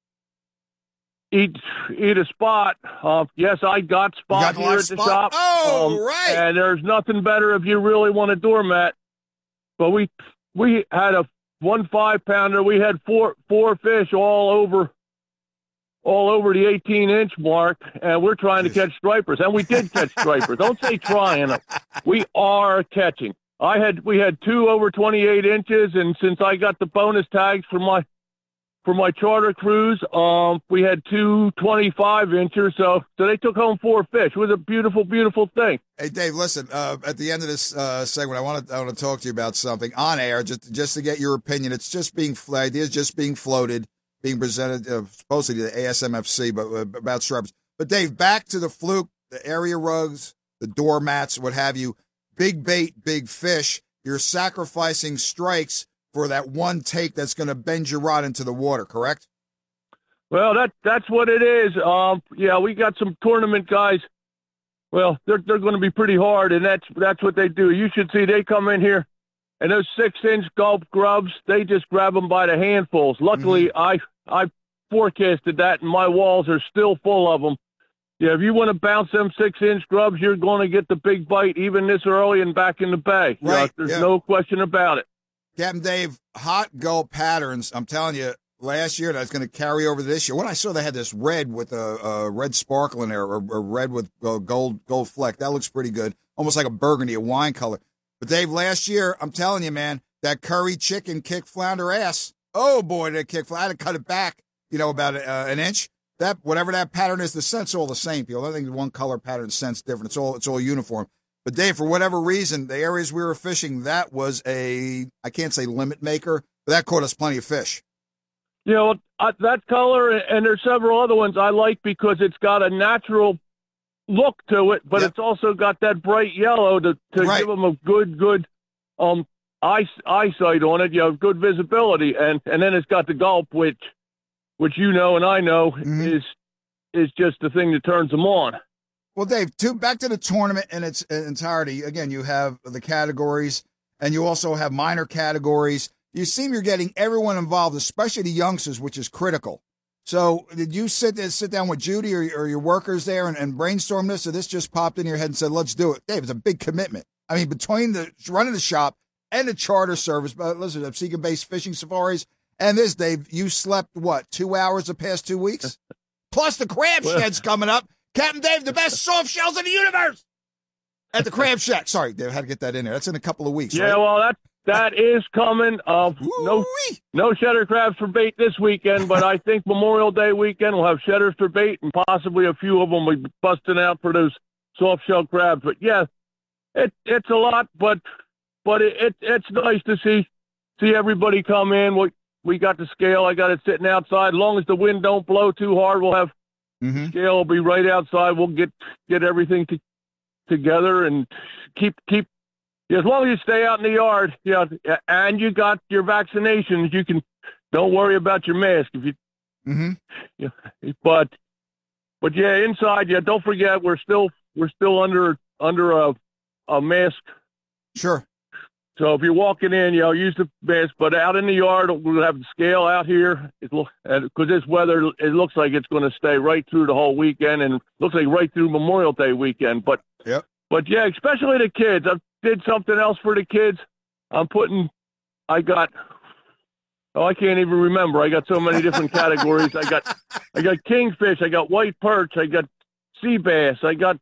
eat eat a spot. Uh, yes, I got spot got here at the spot? shop. Oh, um, right. And there's nothing better if you really want a doormat. But we we had a one five pounder. We had four four fish all over. all over the eighteen inch mark, and we're trying to catch stripers, and we did catch stripers. Don't say trying. We are catching. I had, we had two over twenty-eight inches. And since I got the bonus tags for my, for my charter cruise, um, we had two twenty-five inches. So, so they took home four fish. It was a beautiful, beautiful thing. Hey, Dave, listen, uh, at the end of this uh, segment, I want to, I want to talk to you about something on air, just, just to get your opinion. It's just being, ideas just being floated. Being presented uh, supposedly to the A S M F C, but uh, about stripers. But, Dave, back to the fluke, the area rugs, the doormats, what have you. Big bait, big fish. You're sacrificing strikes for that one take that's going to bend your rod into the water, correct? Well, that that's what it is. Um, yeah, we got some tournament guys. Well, they're they're going to be pretty hard, and that's that's what they do. You should see they come in here, and those six-inch gulp grubs, they just grab them by the handfuls. Luckily, mm-hmm. I I forecasted that, and my walls are still full of them. Yeah, if you want to bounce them six-inch grubs, you're going to get the big bite even this early and back in the bay. Right. Yeah, there's yeah. no question about it. Captain Dave, hot gulp patterns, I'm telling you, last year that's going to carry over this year. When I saw they had this red with a, a red sparkle in there, or, or red with a gold gold fleck, that looks pretty good, almost like a burgundy, a wine color. But Dave, last year, I'm telling you, man, that curry chicken kick flounder ass. Oh boy, did it kick flounder! I had to cut it back, you know, about uh, an inch. That whatever that pattern is, the scent's all the same. People, I think one color pattern, the scent's different. It's all it's all uniform. But Dave, for whatever reason, the areas we were fishing, that was a I can't say limit maker, but that caught us plenty of fish. You know, uh, that color, and there's several other ones I like because it's got a natural look to it, but yep. it's also got that bright yellow to, to right. give them a good, good um eye, eyesight on it. You have good visibility, and, and then it's got the gulp, which, which you know and I know mm-hmm. is is just the thing that turns them on. Well, Dave, to, back to the tournament in its entirety. Again, you have the categories, and you also have minor categories. You seem you're getting everyone involved, especially the youngsters, which is critical. So did you sit there, sit down with Judy or, or your workers there and, and brainstorm this, or this just popped in your head and said, let's do it? Dave, it's a big commitment. I mean, between the running the shop and the charter service, but listen, Absecon-based fishing safaris, and this, Dave, you slept, what, two hours the past two weeks? Plus the crab shed's coming up. Captain Dave, the best soft shells in the universe at the Crab Shack. Sorry, Dave, I had to get that in there. That's in a couple of weeks, yeah, right? well, that that is coming. Uh, no, no cheddar crabs for bait this weekend, but I think Memorial Day weekend we'll have cheddars for bait, and possibly a few of them will be busting out for those soft shell crabs. But yeah, it it's a lot, but but it, it it's nice to see see everybody come in. We we got the scale. I got it sitting outside. As long as the wind don't blow too hard, we'll have. Mm-hmm. Scale will be right outside. We'll get get everything to, together and keep keep. As long as you stay out in the yard, yeah, and you got your vaccinations, you can. Don't worry about your mask if you. Mm-hmm. Yeah, but but yeah, inside, yeah. Don't forget, we're still we're still under under a a mask. Sure. So if you're walking in, you know, use the mask. But out in the yard, we'll have the scale out here. It look because this weather, it looks like it's going to stay right through the whole weekend, and looks like right through Memorial Day weekend. But yep. But yeah, especially the kids. I did something else for the kids. I'm putting. I got. Oh, I can't even remember. I got so many different categories. I got. I got kingfish. I got white perch. I got sea bass. I got.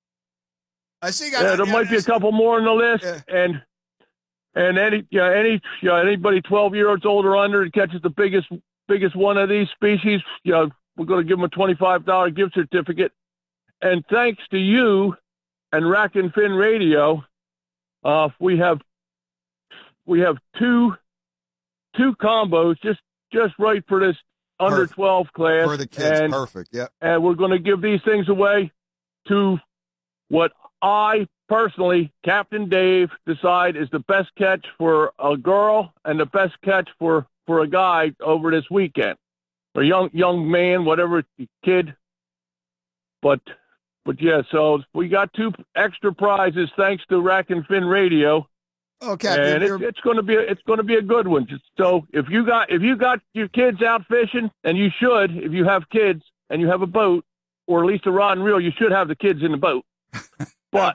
I see. Got, yeah, there yeah, might be a couple more on the list, yeah. and. And any, yeah, any, yeah, anybody twelve years old or under that catches the biggest, biggest one of these species, you know, we're going to give them a twenty-five dollars gift certificate. And thanks to you and Rack and Fin Radio, uh, we have, we have two, two combos just, just right for this under twelve class for the kids. And, perfect. Yeah. And we're going to give these things away to what I personally, Captain Dave, decide is the best catch for a girl and the best catch for, for a guy over this weekend, or young young man, whatever, kid. But but yeah, so we got two extra prizes thanks to Rack and Fin Radio. Okay, and it's, it's going to be a, it's going to be a good one. So if you got if you got your kids out fishing, and you should, if you have kids and you have a boat or at least a rod and reel, you should have the kids in the boat. But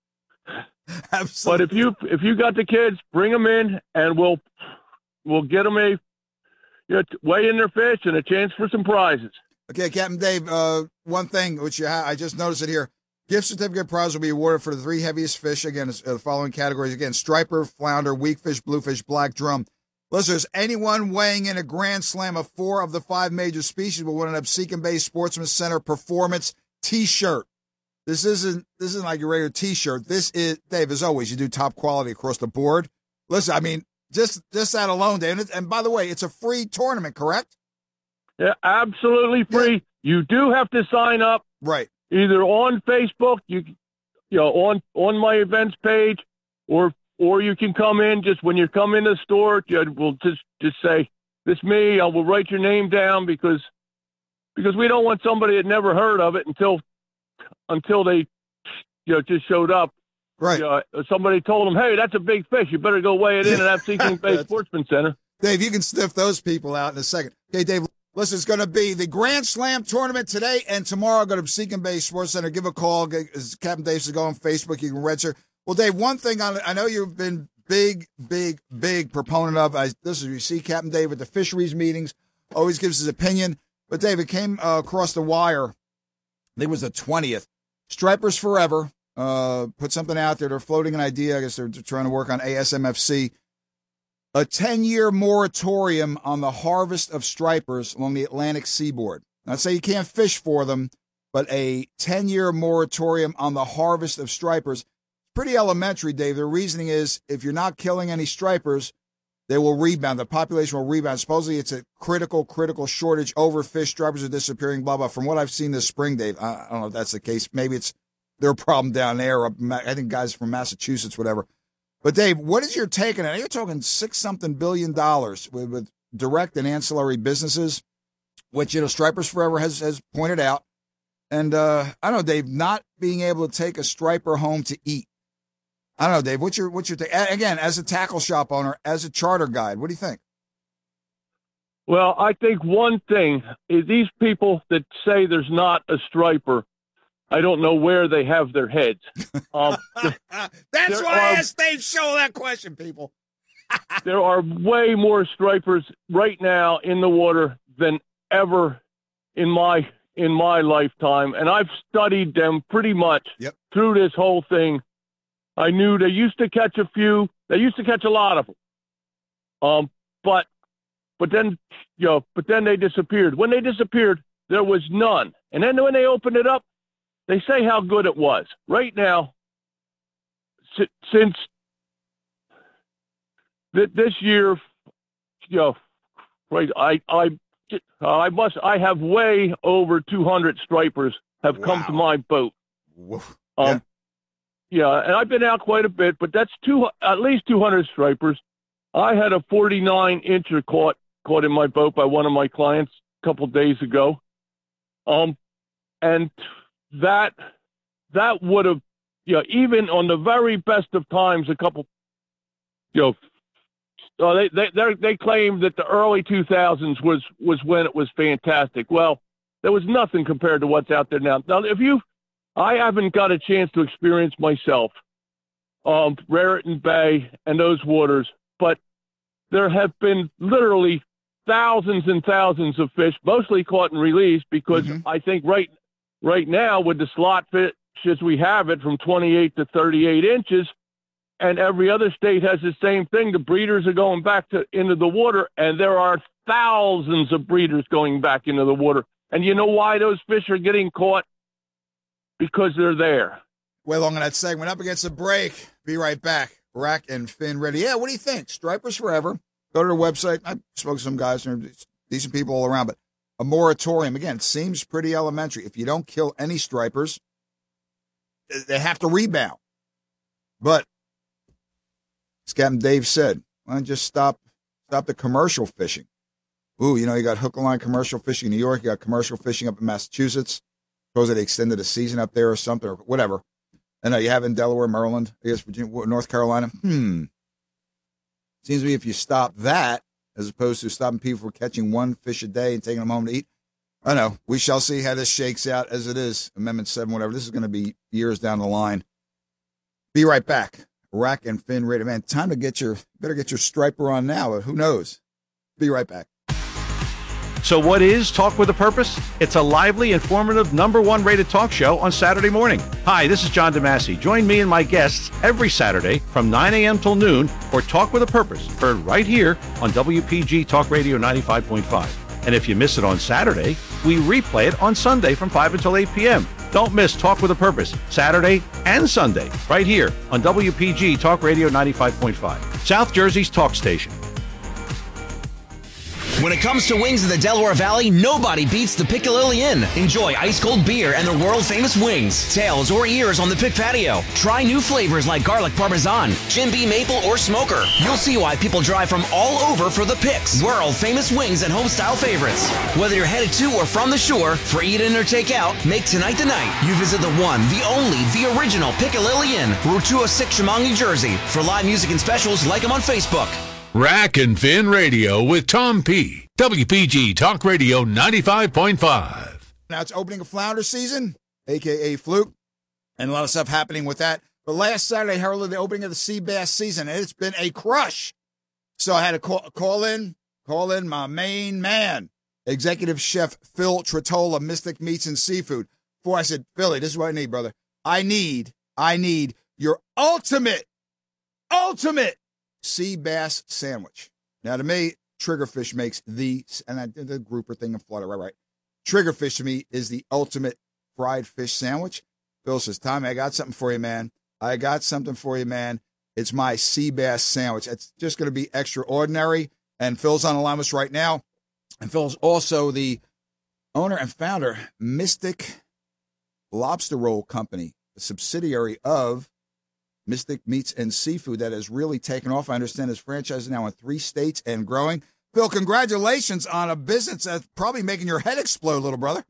Absolutely. But if you if you got the kids, bring them in, and we'll we'll get them a you know, weigh in their fish and a chance for some prizes. Okay, Captain Dave. Uh, one thing which you ha- I just noticed it here: gift certificate prize will be awarded for the three heaviest fish. Again, it's, uh, the following categories: again, striper, flounder, weakfish, bluefish, black drum. Listeners, anyone weighing in a grand slam of four of the five major species will win an Absecon-based Sportsman Center Performance T-shirt. This isn't this isn't like your regular T-shirt. This is, Dave, as always, you do top quality across the board. Listen, I mean, just just that alone, Dave. And, and by the way, it's a free tournament, correct? Yeah, absolutely free. Yeah. You do have to sign up Right. Either on Facebook, you you know, on on my events page, or or you can come in just when you come in the store. You will just just say, "This me." I will write your name down because because we don't want somebody that never heard of it until until they you know just showed up. Right. Uh, somebody told them, "Hey, that's a big fish. You better go weigh it in at that Seeking Bay Sportsman Center." Dave, you can sniff those people out in a second. Okay, Dave. Listen, it's going to be the Grand Slam tournament today and tomorrow. Go to Seeking Bay Sports Center. Give a call. As Captain Dave says, go on Facebook. You can register. Well, Dave, one thing on, I know you've been big, big, big proponent of. I, this is you see Captain Dave at the fisheries meetings. Always gives his opinion. But Dave, it came uh, across the wire. I think it was the twentieth. Stripers Forever uh, put something out there. They're floating an idea. I guess they're, they're trying to work on A S M F C. A ten-year moratorium on the harvest of stripers along the Atlantic seaboard. Not say you can't fish for them, but a ten-year moratorium on the harvest of stripers. Pretty elementary, Dave. The reasoning is if you're not killing any stripers, they will rebound. The population will rebound. Supposedly it's a critical, critical shortage. Overfished, stripers are disappearing, blah, blah. From what I've seen this spring, Dave, I don't know if that's the case. Maybe it's their problem down there. I think guys from Massachusetts, whatever. But, Dave, what is your take on it? You're talking six-something billion dollars with, with direct and ancillary businesses, which, you know, Stripers Forever has, has pointed out. And, uh, I don't know, Dave, not being able to take a striper home to eat. I don't know, Dave, what's your what's your take? Again, as a tackle shop owner, as a charter guide, what do you think? Well, I think one thing is these people that say there's not a striper, I don't know where they have their heads. Um, That's why I asked Dave Show that question, people. There are way more stripers right now in the water than ever in my in my lifetime, and I've studied them pretty much yep. through this whole thing. I knew they used to catch a few. They used to catch a lot of them, um, but but then you know, but then they disappeared. When they disappeared, there was none, and then when they opened it up, they say how good it was. Right now, since this year, you know, right, I I I must I have way over two hundred stripers have wow. come to my boat. Whoa. Um, yeah. yeah, and I've been out quite a bit, but that's two at least two hundred stripers. I had a forty-nine incher caught caught in my boat by one of my clients a couple days ago, um, and. That that would have, you know, even on the very best of times, a couple, you know, uh, they they they claimed that the early two thousands was was when it was fantastic. Well, there was nothing compared to what's out there now. Now, if you, I haven't got a chance to experience myself, um, Raritan Bay and those waters, but there have been literally thousands and thousands of fish, mostly caught and released, because mm-hmm. I think right. Right now, with the slot fish as we have it, from twenty-eight to thirty-eight inches, and every other state has the same thing. The breeders are going back to into the water, and there are thousands of breeders going back into the water. And you know why those fish are getting caught? Because they're there. Way long in that segment. Up against the break. Be right back. Rack and Fin ready. Yeah, what do you think? Stripers Forever. Go to their website. I spoke to some guys, and decent people all around, but a moratorium, again, seems pretty elementary. If you don't kill any stripers, they have to rebound. But, as Captain Dave said, why don't you just stop stop the commercial fishing? Ooh, you know, you got hook and line commercial fishing in New York. You got commercial fishing up in Massachusetts. Suppose they extended a season up there or something, or whatever. I know you have in Delaware, Maryland, I guess Virginia, North Carolina. Hmm. Seems to me if you stop that, as opposed to stopping people from catching one fish a day and taking them home to eat. I know. We shall see how this shakes out as it is. Amendment seven, whatever. This is going to be years down the line. Be right back. Rack and Fin Radio. Man, time to get your, better get your striper on now. Who knows? Be right back. So what is Talk with a Purpose? It's a lively, informative, number one rated talk show on Saturday morning. Hi, this is John DeMasi. Join me and my guests every Saturday from nine a.m. till noon for Talk with a Purpose, heard right here on W P G Talk Radio ninety-five point five. And if you miss it on Saturday, we replay it on Sunday from five until eight p.m. Don't miss Talk with a Purpose, Saturday and Sunday, right here on W P G Talk Radio ninety-five point five, South Jersey's talk station. When it comes to wings in the Delaware Valley, nobody beats the Piccalilli Inn. Enjoy ice-cold beer and their world-famous wings, tails, or ears on the Pic patio. Try new flavors like garlic parmesan, Jim Beam maple, or smoker. You'll see why people drive from all over for the Pics, world-famous wings and home-style favorites. Whether you're headed to or from the shore, for eat-in or take-out, make tonight the night. You visit the one, the only, the original Piccalilli Inn, Route two oh six, Chemung, New Jersey. For live music and specials, like them on Facebook. Rack and Fin Radio with Tom P. W P G Talk Radio ninety-five point five. Now it's opening of flounder season, a k a. fluke, and a lot of stuff happening with that. But last Saturday heralded the opening of the sea bass season, and it's been a crush. So I had to call, call in, call in my main man, Executive Chef Phil Tritola, Mystic Meats and Seafood. Before I said, Philly, this is what I need, brother. I need, I need your ultimate, ultimate sea bass sandwich. Now, to me, Triggerfish makes the, and I did the grouper thing in Florida, right, right. Triggerfish to me is the ultimate fried fish sandwich. Phil says, Tommy, I got something for you, man. I got something for you, man. It's my sea bass sandwich. It's just going to be extraordinary. And Phil's on the line with us right now. And Phil's also the owner and founder, Mystic Lobster Roll Company, a subsidiary of Mystic Meats and Seafood that has really taken off. I understand his franchise is now in three states and growing. Phil, congratulations on a business that's probably making your head explode, little brother.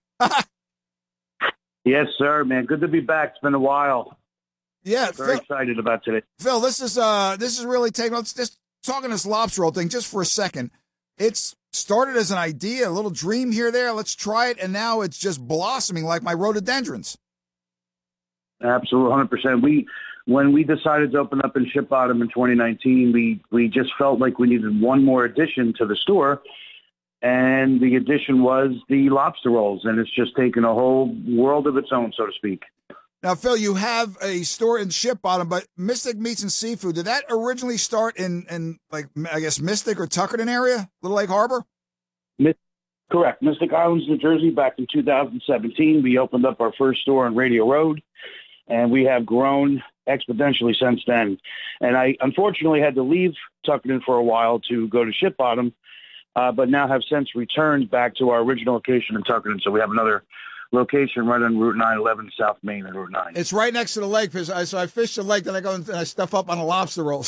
Yes, sir, man. Good to be back. It's been a while. Yeah, very Phil, excited about today. Phil, this is uh, this is really taking. Let's just talking this lobster roll thing just for a second. It's started as an idea, a little dream here, there. Let's try it, and now it's just blossoming like my rhododendrons. Absolutely, one hundred percent. We. When we decided to open up in Ship Bottom in twenty nineteen, we, we just felt like we needed one more addition to the store, and the addition was the lobster rolls, and it's just taken a whole world of its own, so to speak. Now, Phil, you have a store in Ship Bottom, but Mystic Meats and Seafood, did that originally start in, in like, I guess, Mystic or Tuckerton area, Little Lake Harbor? Correct. Mystic Islands, New Jersey, back in two thousand seventeen, we opened up our first store on Radio Road, and we have grown exponentially since then. And I unfortunately had to leave Tuckerton for a while to go to Ship Bottom, uh, but now have since returned back to our original location in Tuckerton. So we have another location right on Route nine eleven South Main and Route nine. It's right next to the lake. Because I, so I fish the lake, then I go and I stuff up on the lobster rolls.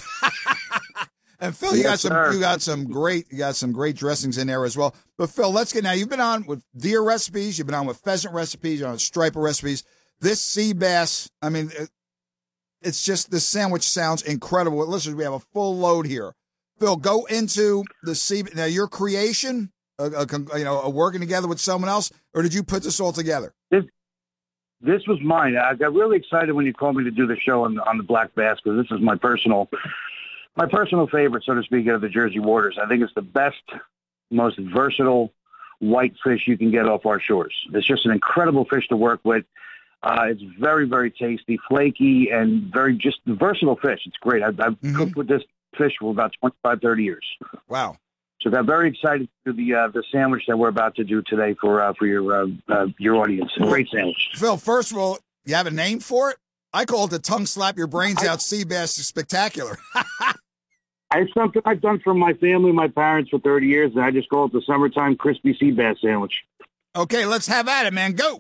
And Phil, you Yes, got some sir. you got some great you got some great dressings in there as well. But Phil, let's get now. You've been on with deer recipes, you've been on with pheasant recipes, you're on striper recipes. This sea bass, I mean, it, it's just the sandwich sounds incredible. Listen, we have a full load here. Phil, go into the sea. Now, your creation, a, a, you know, a working together with someone else, or did you put this all together? This, this was mine. I got really excited when you called me to do the show on, on the black bass, because this is my personal, my personal favorite, so to speak, of the Jersey waters. I think it's the best, most versatile white fish you can get off our shores. It's just an incredible fish to work with. Uh, it's very, very tasty, flaky, and very just versatile fish. It's great. I've, I've mm-hmm. cooked with this fish for about twenty-five, thirty years. Wow. So I'm very excited to the uh, the sandwich that we're about to do today for uh, for your uh, uh, your audience. A great sandwich. Phil, first of all, you have a name for it? I call it the tongue slap your brains I, out sea bass spectacular. It's something I've done for my family, my parents for thirty years, and I just call it the summertime crispy sea bass sandwich. Okay, let's have at it, man. Go.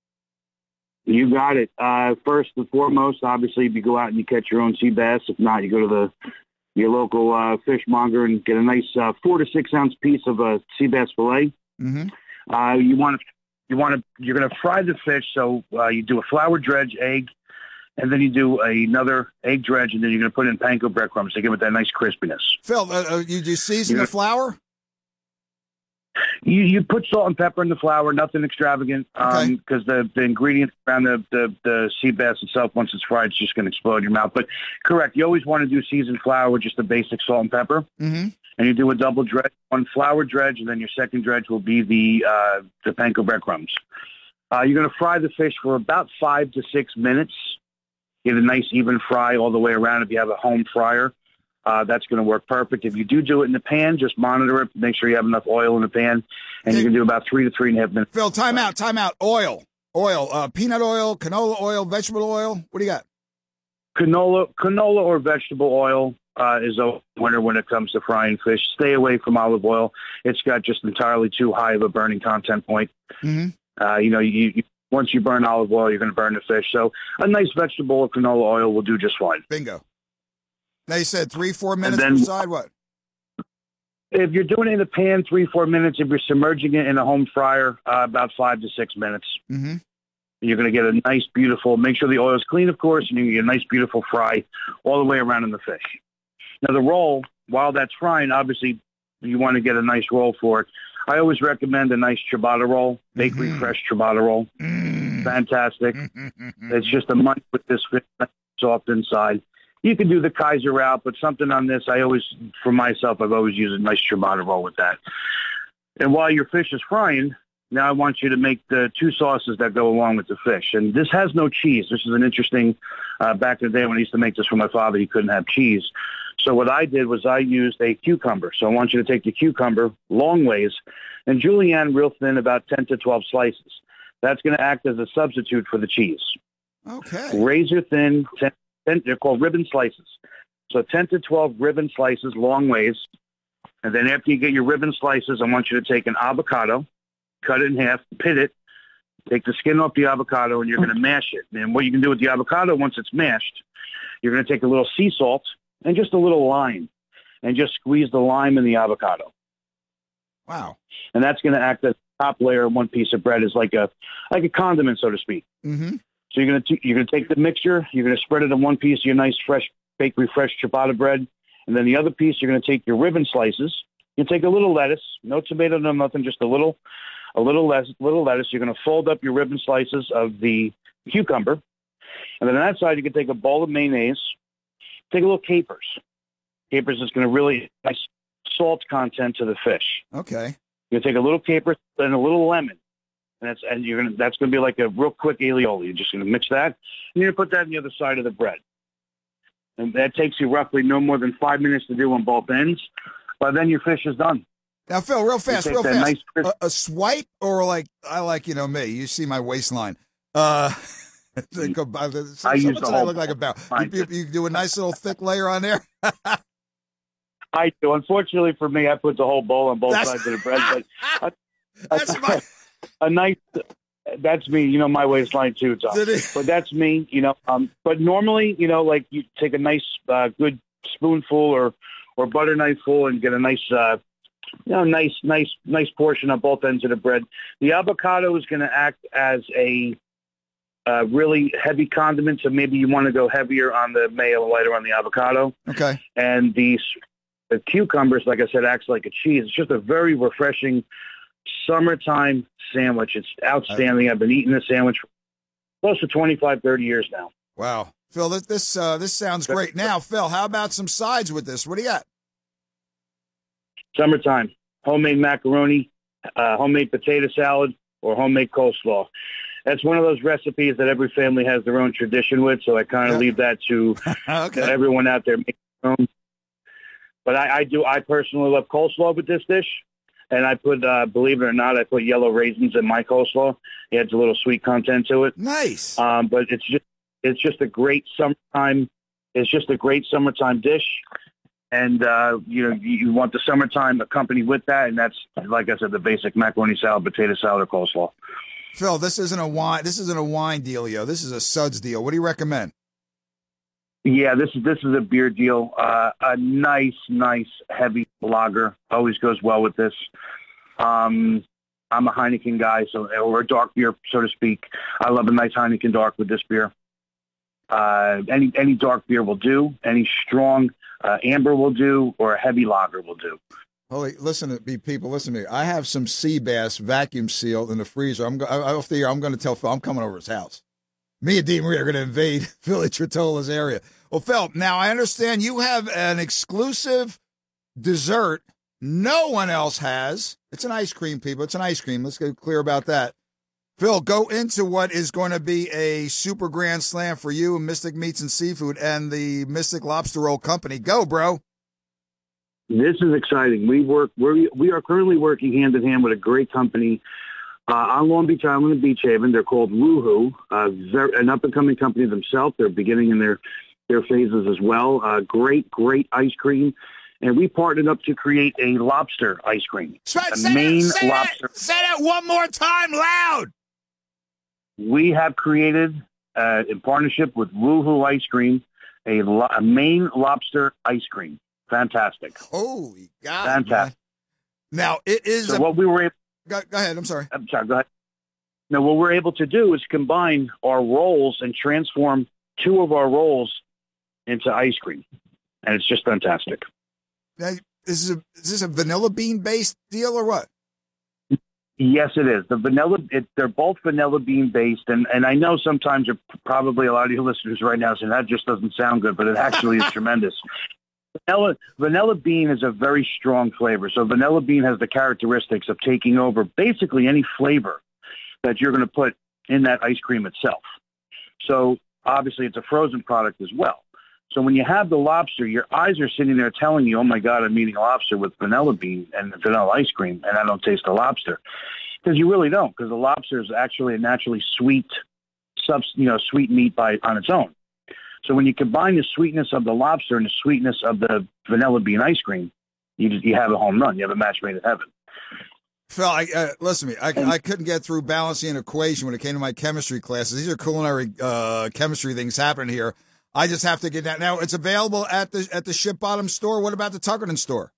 You got it. Uh, first and foremost, obviously, if you go out and you catch your own sea bass. If not, you go to the your local uh, fishmonger and get a nice uh, four to six ounce piece of a uh, sea bass fillet. Mm-hmm. Uh, you want to, you want to, you're going to fry the fish. So uh, you do a flour dredge, egg, and then you do another egg dredge, and then you're going to put in panko breadcrumbs to give it that nice crispiness. Phil, uh, uh, you do season You're the flour? You you put salt and pepper in the flour, nothing extravagant, because um, the, the ingredients around the, the, the sea bass itself, once it's fried, it's just going to explode in your mouth. But correct, you always want to do seasoned flour with just the basic salt and pepper. Mm-hmm. And you do a double dredge, one flour dredge, and then your second dredge will be the uh, the panko breadcrumbs. Uh, you're going to fry the fish for about five to six minutes. Get a nice even fry all the way around if you have a home fryer. Uh, that's going to work perfect. If you do do it in the pan, just monitor it. Make sure you have enough oil in the pan, and you can do about three to three and a half minutes. Phil, time out, time out. Oil, oil, uh, peanut oil, canola oil, vegetable oil. What do you got? Canola, canola or vegetable oil. uh, is a winner when it comes to frying fish. Stay away from olive oil. It's got just entirely too high of a burning content point. Mm-hmm. Uh, you know, you, you once you burn olive oil, you're going to burn the fish. So a nice vegetable or canola oil will do just fine. Bingo. Now you said three, four minutes then, per side. What? If you're doing it in a pan, three, four minutes. If you're submerging it in a home fryer, uh, about five to six minutes. Mm-hmm. You're going to get a nice, beautiful, make sure the oil is clean, of course, and you get a nice, beautiful fry all the way around in the fish. Now, the roll, while that's frying, obviously, you want to get a nice roll for it. I always recommend a nice ciabatta roll, bakery mm-hmm. fresh ciabatta roll. Mm. Fantastic. It's just a munch with this fish soft inside. You can do the Kaiser route, but something on this, I always, for myself, I've always used a nice ciabatta roll with that. And while your fish is frying, now I want you to make the two sauces that go along with the fish. And this has no cheese. This is an interesting, uh, back in the day when I used to make this for my father, he couldn't have cheese. So what I did was I used a cucumber. So I want you to take the cucumber long ways and julienne real thin, about ten to twelve slices. That's going to act as a substitute for the cheese. Okay. Razor thin, ten, ten, they're called ribbon slices. So ten to twelve ribbon slices long ways. And then after you get your ribbon slices, I want you to take an avocado, cut it in half, pit it, take the skin off the avocado, and you're going to mash it. And what you can do with the avocado, once it's mashed, you're going to take a little sea salt and just a little lime and just squeeze the lime in the avocado. Wow. And that's going to act as the top layer of one piece of bread is like a like a condiment, so to speak. Mm-hmm. So you're going to you're going to take the mixture, you're going to spread it on one piece of your nice fresh bakery fresh ciabatta bread, and then the other piece you're going to take your ribbon slices. You take a little lettuce, no tomato, no nothing, just a little a little less little lettuce. You're going to fold up your ribbon slices of the cucumber, and then on that side you can take a bowl of mayonnaise. Take a little capers. Capers is going to really nice salt content to the fish. Okay. You take a little caper and a little lemon, and that's and you're gonna that's going to be like a real quick aioli. You're just going to mix that, and you're going to put that on the other side of the bread, and that takes you roughly no more than five minutes to do on both ends. By then your fish is done. Now, Phil, real fast, real fast. Nice a, a swipe or like I like you know me. You see my waistline. Uh, I use the I whole look like a barrel. You, you, you do a nice little thick layer on there. I do. Unfortunately for me, I put the whole bowl on both That's, sides of the bread. But a, that's my... a nice. That's me. You know my waistline too, Tom. But that's me. You know. Um. But normally, you know, like you take a nice, uh, good spoonful or or butter knife full and get a nice, uh, you know, nice, nice, nice portion on both ends of the bread. The avocado is going to act as a Uh, really heavy condiment, so maybe you want to go heavier on the mayo and lighter on the avocado. Okay. And the, the cucumbers, like I said, acts like a cheese. It's just a very refreshing summertime sandwich. It's outstanding. I've been eating this sandwich for close to twenty-five, thirty years now. Wow. Phil, this this, uh, this sounds great. Now, Phil, how about some sides with this? What do you got? Summertime. Homemade macaroni, uh, homemade potato salad, or homemade coleslaw. That's one of those recipes that every family has their own tradition with, so I kind of yeah. leave that to okay. everyone out there making their own. But I, I do. I personally love coleslaw with this dish, and I put, uh, believe it or not, I put yellow raisins in my coleslaw. It adds a little sweet content to it. Nice. Um, but it's just it's just a great summertime. It's just a great summertime dish, and uh, you know you want the summertime accompanied with that, and that's like I said, the basic macaroni salad, potato salad, or coleslaw. Phil, this isn't a wine. This isn't a wine dealio. This is a suds deal. What do you recommend? Yeah, this is this is a beer deal. Uh, a nice, nice, heavy lager always goes well with this. Um, I'm a Heineken guy, so or a dark beer, so to speak. I love a nice Heineken dark with this beer. Uh, any any dark beer will do. Any strong uh, amber will do, or a heavy lager will do. Holy, listen to me, people. Listen to me. I have some sea bass vacuum sealed in the freezer. I'm go- off the year. I'm going to tell Phil I'm coming over his house. Me and Dean Marie are going to invade Philly Tritola's area. Well, Phil, now I understand you have an exclusive dessert no one else has. It's an ice cream, people. It's an ice cream. Let's get clear about that. Phil, go into what is going to be a super grand slam for you and Mystic Meats and Seafood and the Mystic Lobster Roll Company. Go, bro. This is exciting. We work. We we are currently working hand in hand with a great company uh, on Long Beach Island and Beach Haven. They're called Woohoo, uh, an up and coming company themselves. They're beginning in their their phases as well. Uh, great, great ice cream. And we partnered up to create a lobster ice cream. Say, a say Maine that, say lobster. That, say that one more time loud. We have created, uh, in partnership with Woohoo Ice Cream, a, lo- a Maine lobster ice cream. Fantastic. Holy God. Fantastic. Man. Now, it is... So a, what we were able... Go, go ahead, I'm sorry. I'm sorry, go ahead. Now, what we're able to do is combine our rolls and transform two of our rolls into ice cream. And it's just fantastic. Now, is, this a, is this a vanilla bean-based deal or what? Yes, it is. The vanilla, it, they're both vanilla bean based, and, and I know sometimes you're probably a lot of your listeners right now saying that just doesn't sound good, but it actually is tremendous. Vanilla, vanilla bean is a very strong flavor. So vanilla bean has the characteristics of taking over basically any flavor that you're going to put in that ice cream itself. So obviously it's a frozen product as well. So when you have the lobster, your eyes are sitting there telling you, oh, my God, I'm eating lobster with vanilla bean and vanilla ice cream, and I don't taste the lobster. Because you really don't, because the lobster is actually a naturally sweet, subs- you know, sweet meat by on its own. So when you combine the sweetness of the lobster and the sweetness of the vanilla bean ice cream, you just, you have a home run. You have a match made in heaven. Phil, I, uh, listen to me. I, I couldn't get through balancing an equation when it came to my chemistry classes. These are culinary uh, chemistry things happening here. I just have to get that. Now, it's available at the at the Ship Bottom store. What about the Tuckerton store?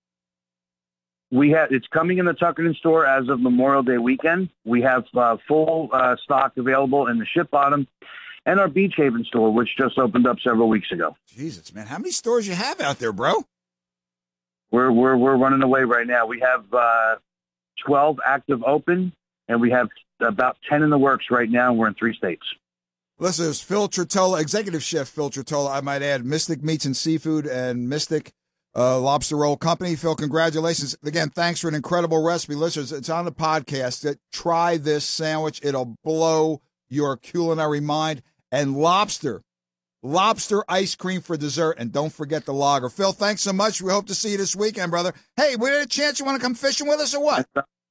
We have it's coming in the Tuckerton store as of Memorial Day weekend. We have uh, full uh, stock available in the Ship Bottom and our Beach Haven store, which just opened up several weeks ago. Jesus, man, how many stores you have out there, bro? We're we're we're running away right now. We have uh, twelve active open, and we have about ten in the works right now. And we're in three states. Listen, there's Phil Tritola, Executive Chef Phil Tritola, I might add, Mystic Meats and Seafood and Mystic uh, Lobster Roll Company. Phil, congratulations. Again, thanks for an incredible recipe. Listeners, it's on the podcast. Try this sandwich. It'll blow your culinary mind. And lobster, lobster ice cream for dessert. And don't forget the lager. Phil, thanks so much. We hope to see you this weekend, brother. Hey, we had a chance you want to come fishing with us or what?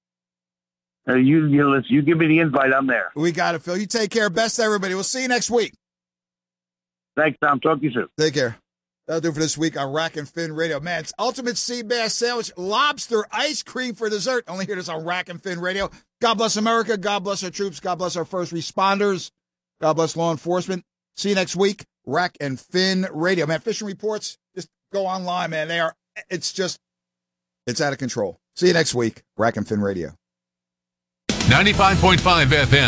Uh, you, you, let's, you give me the invite. I'm there. We got it, Phil. You take care. Best to everybody. We'll see you next week. Thanks, Tom. Talk to you soon. Take care. That'll do for this week on Rack and Fin Radio. Man, it's ultimate sea bass sandwich, lobster ice cream for dessert. Only hear this on Rack and Fin Radio. God bless America. God bless our troops. God bless our first responders. God bless law enforcement. See you next week. Rack and Fin Radio. Man, fishing reports, just go online, man. They are, it's just, it's out of control. See you next week. Rack and Fin Radio. ninety-five point five F M